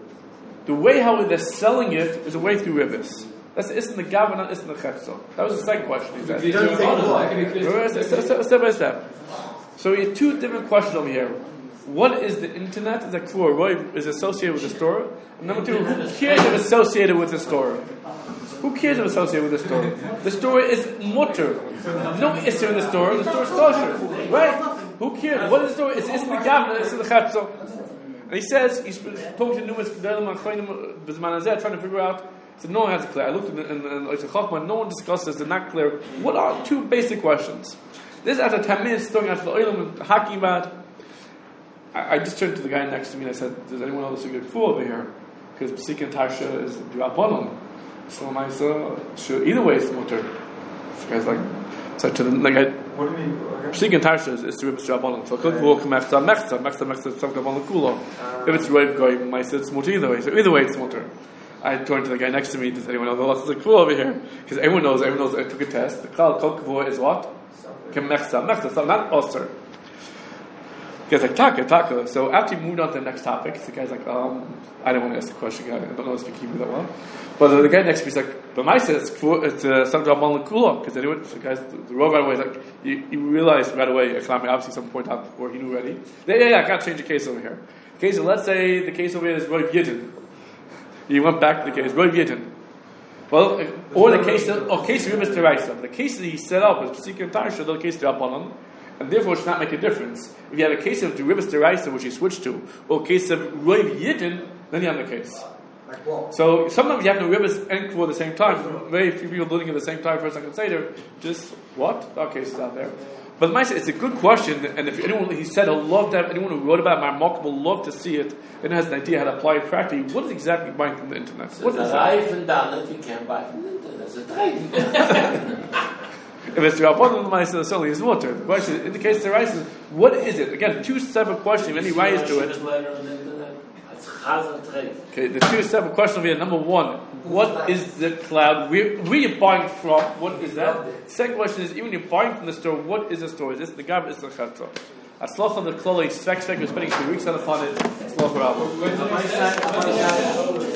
The way how they're selling it is a way through rivers. That's Isser the Gavin, not Isser the Chefzo. That was the second question. He said. You don't think what? Step, step by step. So we have two different questions over here. What is the internet? Is that Kfur Roy is associated with the store? And number two, who cares if it's associated with the store? Who cares if it's associated with the store? The store is mutter. No issue in the store. The store is kosher, right? Who cares? What is the store? It's it's the gavna. It's the chapso. And he says he's talking to numerous gedolim achronim b'zman hazeh, trying to figure out. So no one has it clear. I looked in in Oisha Chachma. No one discusses. They're not clear. What are two basic questions? This is after ten minutes talking after the oilam and hacking about. I, I just turned to the guy next to me and I said, "Does anyone else see a fool over here?" Because Psik and Tarsha is Rabbanon. So I said, sure, either way it's mutter. This guy's like, so to the, like I, What do you mean? Okay. Psik and Tarsha is, is to Ribs Rabbanon. So Kuk Vok Mechza Mechza, Mechza Mechza Tzavka Rabbanon Kula. If it's Roiv Goy, Maisa, it's mutter either way. So either way it's mutter. I turned to the guy next to me, does anyone know what's the cool over here? Because everyone knows, everyone knows I took a test. The Klal Kuk Vok is what? Mechza, Mechza, so not Oster. The guy's like, taka, taka. So after he moved on to the next topic, the guy's like, um, I don't want to ask the question, I don't know speak Hebrew that well. But the, the guy next to me is like, but my says it's something about Malakula, because anyway, the guys, the, the road right away is like, you, you realize right away, obviously some point out, or he knew already. Yeah, yeah, yeah, I got to change the case over here. Okay, so let's say the case over here is Roiv Yidin. He went back to the case, Roiv Yidin. Well, or the case, or case of Ribis Teraisa. The case that he set up is Psik and Tarsha, the case of Rabbanon. And therefore it should not make a difference. If you have a case of Derivas Deraisa, which you switch to, or a case of Roiv Yidin, then you have the case. Like what? So sometimes you have the Derivas and Kfur at the same time. Very few people doing it at the same time for a second Seder. Just what? There are cases out there. But my it's a good question, and if anyone, he said, I'd love to have anyone who wrote about Marmok will love to see it and has an idea how to apply it practically. What is exactly buying from the internet? So What the is that? life and down you can't buy from the internet. That's a trade. If it's Rabbanon L'maisa, it's only his water. The question in the case of the rice is, what is it? Again, two separate questions. Any rise to it. Okay, the two separate questions here. Number one, what is the cloud? Where, where are you buying from? What is that? Second question is, even if you're buying from the store, what is the store? Is this the Gav? Is the Chatza? Atzloch on the Kloli, Svek Svek, we're spending two weeks on upon it. Atzloch Rabba.